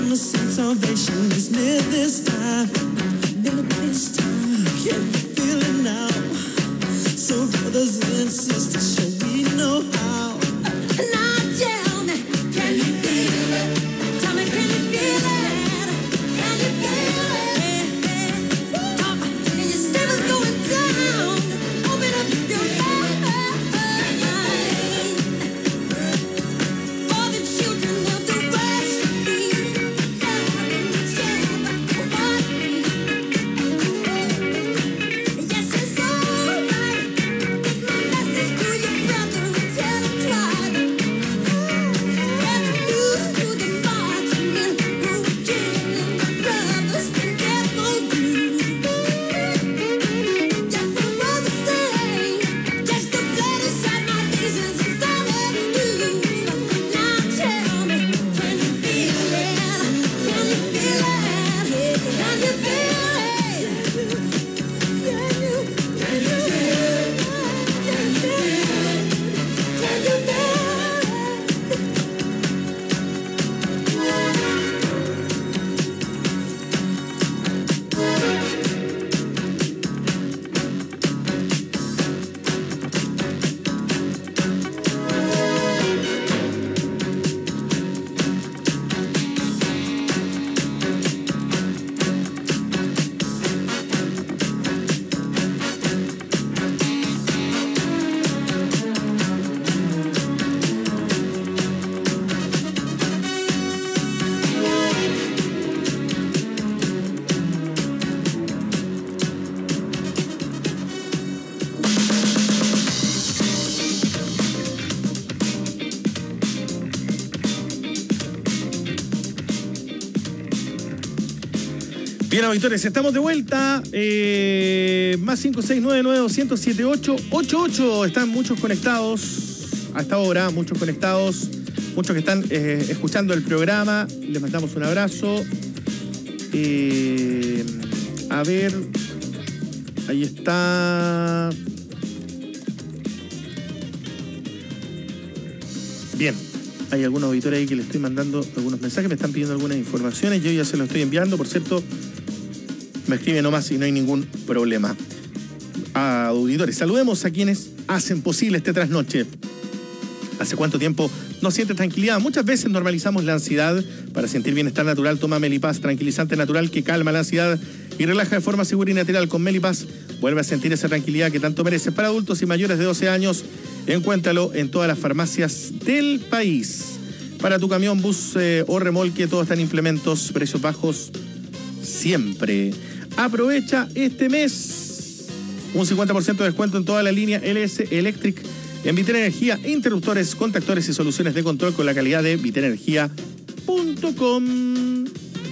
[SPEAKER 11] gonna send salvation is near this time. Near this time. Can you feel it now? So brothers and sisters, show me know how. Now tell me, can you feel it? Tell me, can you feel it? Can you feel it? Oh, can you see what's going down? Open up your mind. For the children of the West, yes, it's alright. Get my message to your brother and tell him try. Spread the news to the marching and Virginia brothers together do. Just the brother say, just the blood inside my reasons is all I do. Now tell me, can you feel it? Can you feel it? Can you feel it? Can you, can you feel it? Can you feel it? Can you feel it?
[SPEAKER 4] Bien, auditores, estamos de vuelta. Eh, más cinco seis nueve nueve dos cero cero siete ocho ocho ocho. Están muchos conectados a esta hora, muchos conectados, muchos que están eh, escuchando el programa. Les mandamos un abrazo. Eh, a ver, ahí está. Bien, hay algunos auditores ahí que les estoy mandando algunos mensajes, me están pidiendo algunas informaciones. Yo ya se los estoy enviando, por cierto. Me escriben nomás y no hay ningún problema. A auditores, saludemos a quienes hacen posible este trasnoche. ¿Hace cuánto tiempo no sientes tranquilidad? Muchas veces normalizamos la ansiedad. Para sentir bienestar natural, toma Melipaz, tranquilizante natural que calma la ansiedad y relaja de forma segura y natural. Con Melipaz vuelve a sentir esa tranquilidad que tanto mereces. Para adultos y mayores de doce años, encuéntralo en todas las farmacias del país. Para tu camión, bus eh, o remolque, todos están implementos, precios bajos siempre. Aprovecha este mes un cincuenta por ciento de descuento en toda la línea L S Electric en Viter Energía, interruptores, contactores y soluciones de control con la calidad de viter energía punto com.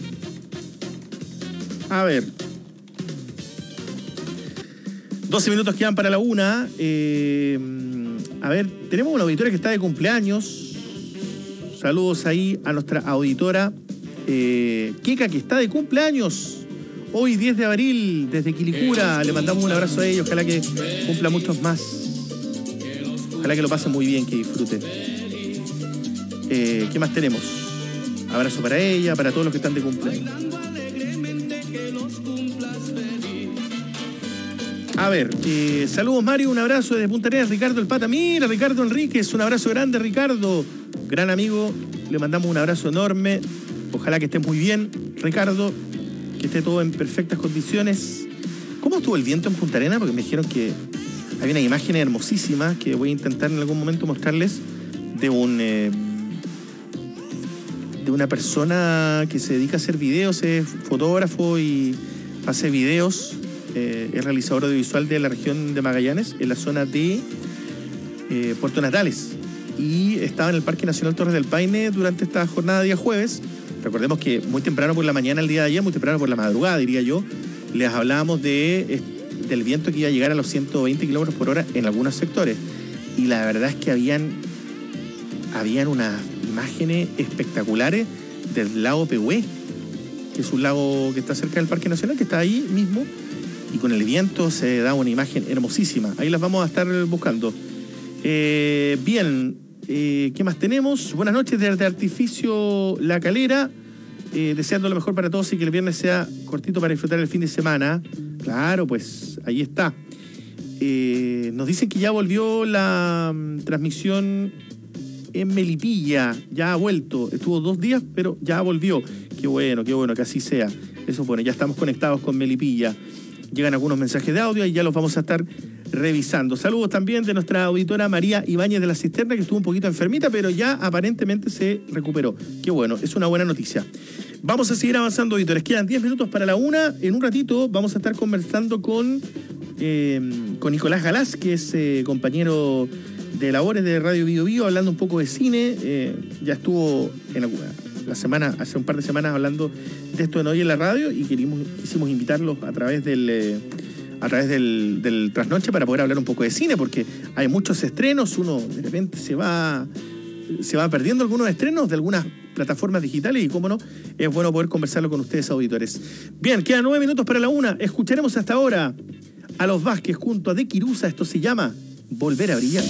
[SPEAKER 4] A ver, doce minutos quedan para la una. Eh, a ver, tenemos una auditora que está de cumpleaños. Saludos ahí a nuestra auditora eh, Kika, que está de cumpleaños. Hoy, diez de abril, desde Quilicura, le mandamos un abrazo a ella. Ojalá que cumpla muchos más. Ojalá que lo pase muy bien, que disfrute. Eh, ¿Qué más tenemos? Abrazo para ella, para todos los que están de cumpleaños. A ver, eh, saludos Mario, un abrazo desde Punta Arenas, Ricardo el Pata. Mira, Ricardo Enríquez, un abrazo grande, Ricardo. Gran amigo, le mandamos un abrazo enorme. Ojalá que esté muy bien, Ricardo. Que esté todo en perfectas condiciones. ¿Cómo estuvo el viento en Punta Arenas? Porque me dijeron que hay una imagen hermosísima que voy a intentar en algún momento mostrarles de un eh, de una persona que se dedica a hacer videos, es fotógrafo y hace videos, eh, es realizador audiovisual de la región de Magallanes, en la zona de eh, Puerto Natales, y estaba en el Parque Nacional Torres del Paine durante esta jornada de día jueves. Recordemos que muy temprano por la mañana, el día de ayer, muy temprano por la madrugada, diría yo, les hablábamos de, del viento que iba a llegar a los ciento veinte kilómetros por hora en algunos sectores. Y la verdad es que habían, habían unas imágenes espectaculares del lago Pehué, que es un lago que está cerca del Parque Nacional, que está ahí mismo, y con el viento se da una imagen hermosísima. Ahí las vamos a estar buscando. Eh, bien, eh, ¿qué más tenemos? Buenas noches desde Artificio La Calera. eh, deseando lo mejor para todos y que el viernes sea cortito para disfrutar el fin de semana. Claro, pues ahí está. Eh, nos dicen que ya volvió la um, transmisión en Melipilla, ya ha vuelto, estuvo dos días, pero ya volvió. Qué bueno, qué bueno, que así sea. Eso es bueno, ya estamos conectados con Melipilla. Llegan algunos mensajes de audio y ya los vamos a estar revisando. Saludos también de nuestra auditora María Ibáñez de la Cisterna, que estuvo un poquito enfermita, pero ya aparentemente se recuperó. Qué bueno, es una buena noticia. Vamos a seguir avanzando, auditores. Quedan diez minutos para la una. En un ratito vamos a estar conversando con, eh, con Nicolás Galás, que es eh, compañero de labores de Radio Bio Bio, hablando un poco de cine. Eh, ya estuvo en la, la semana, hace un par de semanas hablando de esto en Hoy en la Radio y querimos, quisimos invitarlos a través del... Eh, a través del, del Trasnoche para poder hablar un poco de cine, porque hay muchos estrenos, uno de repente se va se va perdiendo algunos estrenos de algunas plataformas digitales y, cómo no, es bueno poder conversarlo con ustedes, auditores. Bien, quedan nueve minutos para la una. Escucharemos hasta ahora a Los Vázquez junto a De Quirusa. Esto se llama Volver a Brillar.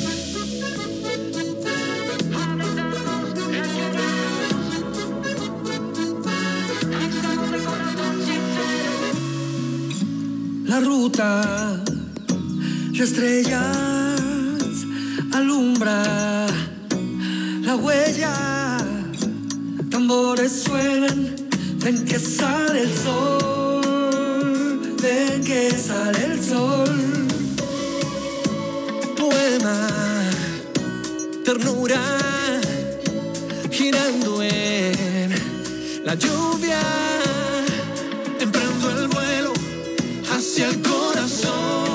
[SPEAKER 11] La ruta de estrellas alumbra la huella, tambores suenan, ven que sale el sol, ven que sale el sol. Poema, ternura, girando en la lluvia, emprendo el vuelo hacia el corazón,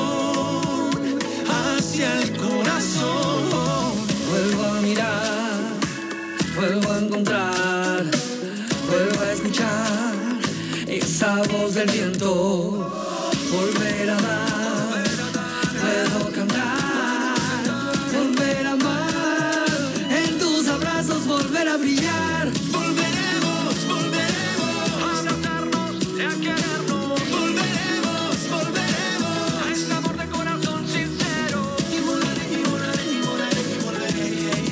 [SPEAKER 11] hacia el corazón. Vuelvo a mirar, vuelvo a encontrar, vuelvo a escuchar esa voz del viento. Volver a dar, puedo cantar, volver a amar, en tus abrazos volver a brillar. Volveremos, volveremos a abrazarnos y a querernos. Volveremos, volveremos a ese amor de corazón sincero. Y volaré, y volaré, y volaré, y volveré.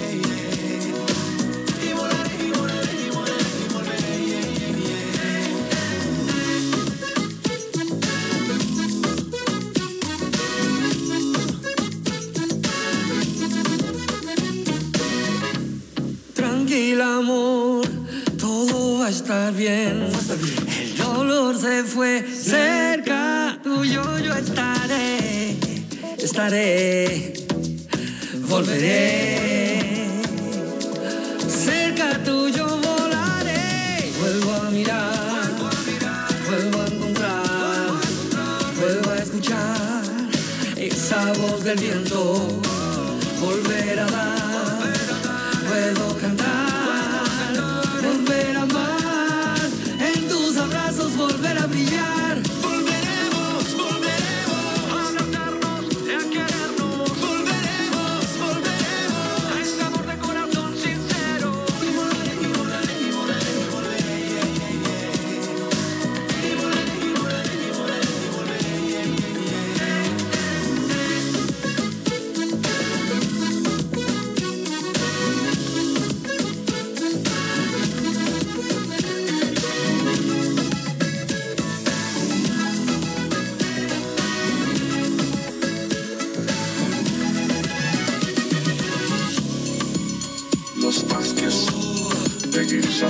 [SPEAKER 11] Y volaré, y volaré, y volaré, y volveré. Tranquila, amor, todo va a estar bien. El dolor se fue, cerca tuyo yo estaré, estaré, volveré. Cerca tuyo volaré, vuelvo a mirar, vuelvo a encontrar, vuelvo a escuchar esa voz del viento. Volver a dar, puedo cantar, volver a amar, en tus abrazos volver a brillar. Volveremos, volveremos a abrazarnos y a querernos. Volveremos, volveremos a ese amor de corazón sincero. Y volaré, y volaré, y volaré, y volveré. Y volaré, y volaré, y volaré, y volveré.
[SPEAKER 13] Los Vázquez de Guirsa.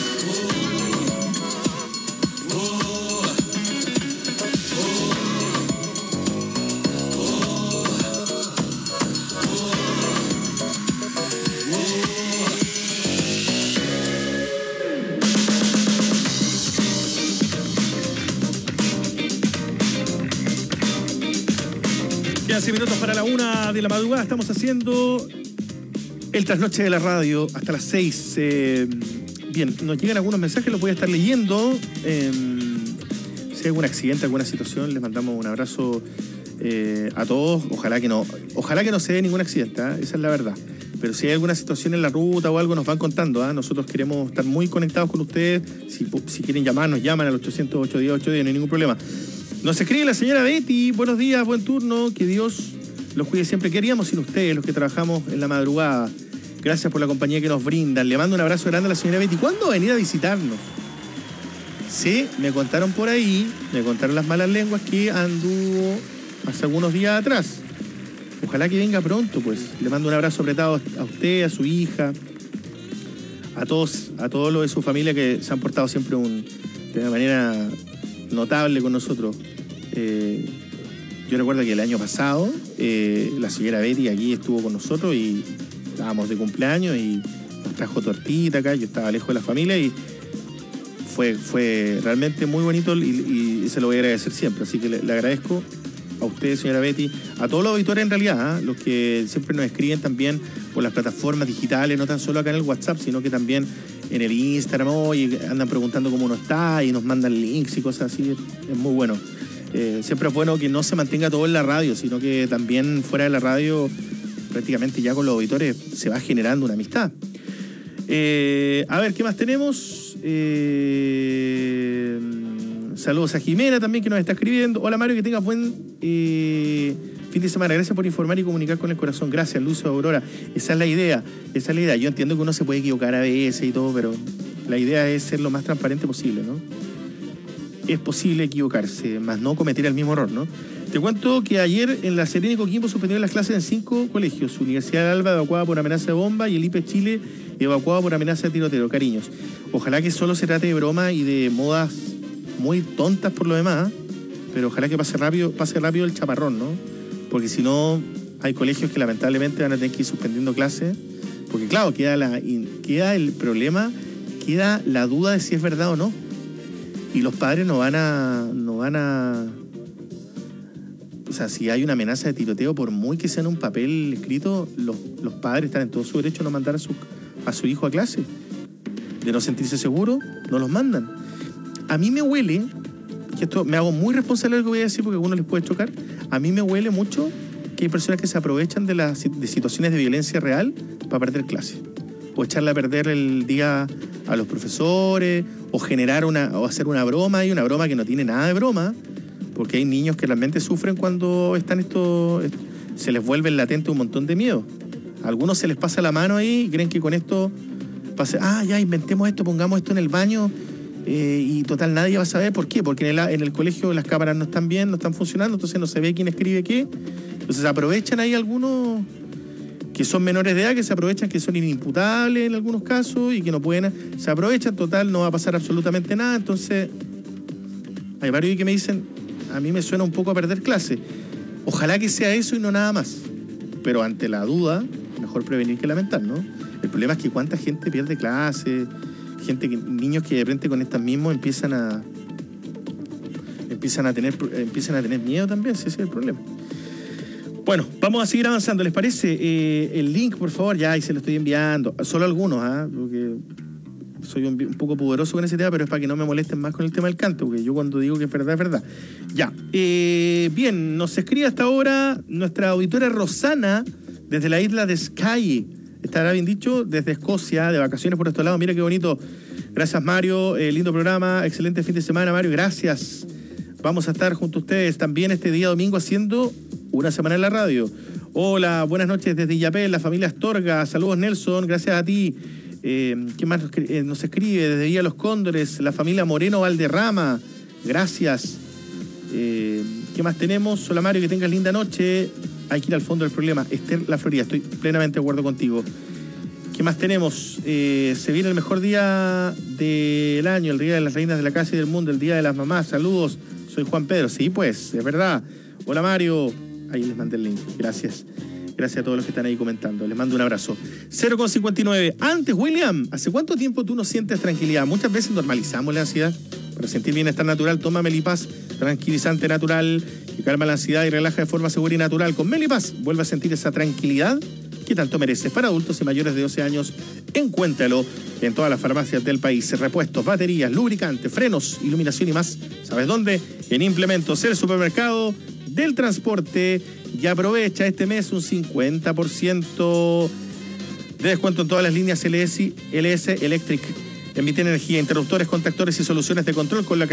[SPEAKER 4] Quedan seis minutos para la una de la madrugada. Estamos haciendo el trasnoche de la radio hasta las seis. Eh, bien, nos llegan algunos mensajes, los voy a estar leyendo. Eh, si hay algún accidente, alguna situación, les mandamos un abrazo eh, a todos. Ojalá que no, ojalá que no se dé ningún accidente, ¿eh? Esa es la verdad. Pero si hay alguna situación en la ruta o algo, nos van contando, ¿eh? Nosotros queremos estar muy conectados con ustedes. Si, si quieren llamar, nos llaman al ochocientos ocho diez ocho diez, no hay ningún problema. Nos escribe la señora Betty, buenos días, buen turno, que Dios los cuide siempre. ¿Qué haríamos sin ustedes, los que trabajamos en la madrugada? Gracias por la compañía que nos brindan. Le mando un abrazo grande a la señora Betty. ¿Cuándo va a venir a visitarnos? Sí, me contaron por ahí, me contaron las malas lenguas que anduvo hace algunos días atrás. Ojalá que venga pronto, pues. Le mando un abrazo apretado a usted, a su hija, a todos, a todos los de su familia que se han portado siempre un, de una manera notable con nosotros. Eh, yo recuerdo que el año pasado eh, la señora Betty aquí estuvo con nosotros y estábamos de cumpleaños y nos trajo tortita acá. Yo estaba lejos de la familia y fue, fue realmente muy bonito y, y se lo voy a agradecer siempre. Así que le, le agradezco a usted, señora Betty, a todos los auditores en realidad, ¿eh? Los que siempre nos escriben también por las plataformas digitales, no tan solo acá en el WhatsApp, sino que también en el Instagram, oye, andan preguntando cómo uno está y nos mandan links y cosas así, es muy bueno. Eh, siempre es bueno que no se mantenga todo en la radio, sino que también fuera de la radio, prácticamente ya con los auditores se va generando una amistad. Eh, a ver, ¿qué más tenemos? Eh... Saludos a Jimena también que nos está escribiendo. Hola Mario, que tengas buen eh, fin de semana. Gracias por informar y comunicar con el corazón. Gracias, Lucio Aurora. Esa es la idea. Esa es la idea. Yo entiendo que uno se puede equivocar a veces y todo, pero la idea es ser lo más transparente posible, ¿no? Es posible equivocarse, más no cometer el mismo error, ¿no? Te cuento que ayer en La Serena y Coquimbo suspendieron las clases en cinco colegios. Universidad de Alba evacuada por amenaza de bomba y el I P E Chile evacuado por amenaza de tiroteo. Cariños. Ojalá que solo se trate de broma y de modas muy tontas por lo demás, pero ojalá que pase rápido, pase rápido el chaparrón, ¿no? Porque si no, hay colegios que lamentablemente van a tener que ir suspendiendo clases, porque claro, queda, la, queda el problema, queda la duda de si es verdad o no. Y los padres no van a, no van a, o sea, si hay una amenaza de tiroteo, por muy que sea en un papel escrito, los, los padres están en todo su derecho a no mandar a su, a su hijo a clase. De no sentirse seguro, no los mandan. A mí me huele, que esto me hago muy responsable de lo que voy a decir porque a algunos les puede chocar, a mí me huele mucho que hay personas que se aprovechan de las de situaciones de violencia real para perder clases. O echarle a perder el día a los profesores, o generar una, o hacer una broma, y una broma que no tiene nada de broma, porque hay niños que realmente sufren cuando están estos, se les vuelve latente un montón de miedo. A algunos se les pasa la mano ahí y creen que con esto pase, ah, ya inventemos esto, pongamos esto en el baño. Eh, y total nadie va a saber por qué, porque en el, en el colegio las cámaras no están bien, no están funcionando, entonces no se ve quién escribe qué. Entonces aprovechan ahí algunos que son menores de edad, que se aprovechan, que son inimputables en algunos casos y que no pueden, se aprovechan, total, no va a pasar absolutamente nada. Entonces hay varios que me dicen, a mí me suena un poco a perder clase. Ojalá que sea eso y no nada más, pero ante la duda mejor prevenir que lamentar, ¿no? El problema es que cuánta gente pierde clase, gente que, niños que de repente con estas mismos empiezan a empiezan a tener empiezan a tener miedo también, ese es el problema. Bueno, vamos a seguir avanzando, ¿les parece? Eh, el link, por favor, ya ahí se lo estoy enviando, solo algunos, ¿ah? ¿eh? Porque soy un, un poco poderoso con ese tema, pero es para que no me molesten más con el tema del canto, porque yo cuando digo que es verdad, es verdad. Ya, eh, bien, nos escribe hasta ahora nuestra auditora Rosana desde la isla de Skye. Estará bien dicho, desde Escocia, de vacaciones por estos lados. Mira qué bonito. Gracias, Mario. Eh, lindo programa. Excelente fin de semana, Mario. Gracias. Vamos a estar junto a ustedes también este día domingo haciendo una semana en la radio. Hola, buenas noches desde Illapel, la familia Astorga. Saludos, Nelson. Gracias a ti. Eh, ¿Quién más nos, eh, nos escribe? Desde Villa Los Cóndores, la familia Moreno Valderrama. Gracias. Eh, ¿Qué más tenemos? Hola, Mario. Que tengas linda noche. Hay que ir al fondo del problema. Esther La Florida, estoy plenamente de acuerdo contigo. ¿Qué más tenemos? Eh, se viene el mejor día del año, el Día de las Reinas de la Casa y del Mundo, el Día de las Mamás. Saludos, soy Juan Pedro. Sí, pues, es verdad. Hola, Mario. Ahí les mandé el link. Gracias. Gracias a todos los que están ahí comentando. Les mando un abrazo. cero con cincuenta y nueve. Antes, William, ¿hace cuánto tiempo tú no sientes tranquilidad? Muchas veces normalizamos la ansiedad. Para sentir bienestar natural, toma Melipaz, tranquilizante natural, que calma la ansiedad y relaja de forma segura y natural. Con Melipaz, vuelve a sentir esa tranquilidad que tanto mereces. Para adultos y mayores de doce años, encuéntralo en todas las farmacias del país. Repuestos, baterías, lubricantes, frenos, iluminación y más. ¿Sabes dónde? En Implementos, el supermercado del transporte. Y aprovecha este mes un cincuenta por ciento de descuento en todas las líneas L S, L S Electric. Emiten energía, interruptores, contactores y soluciones de control con la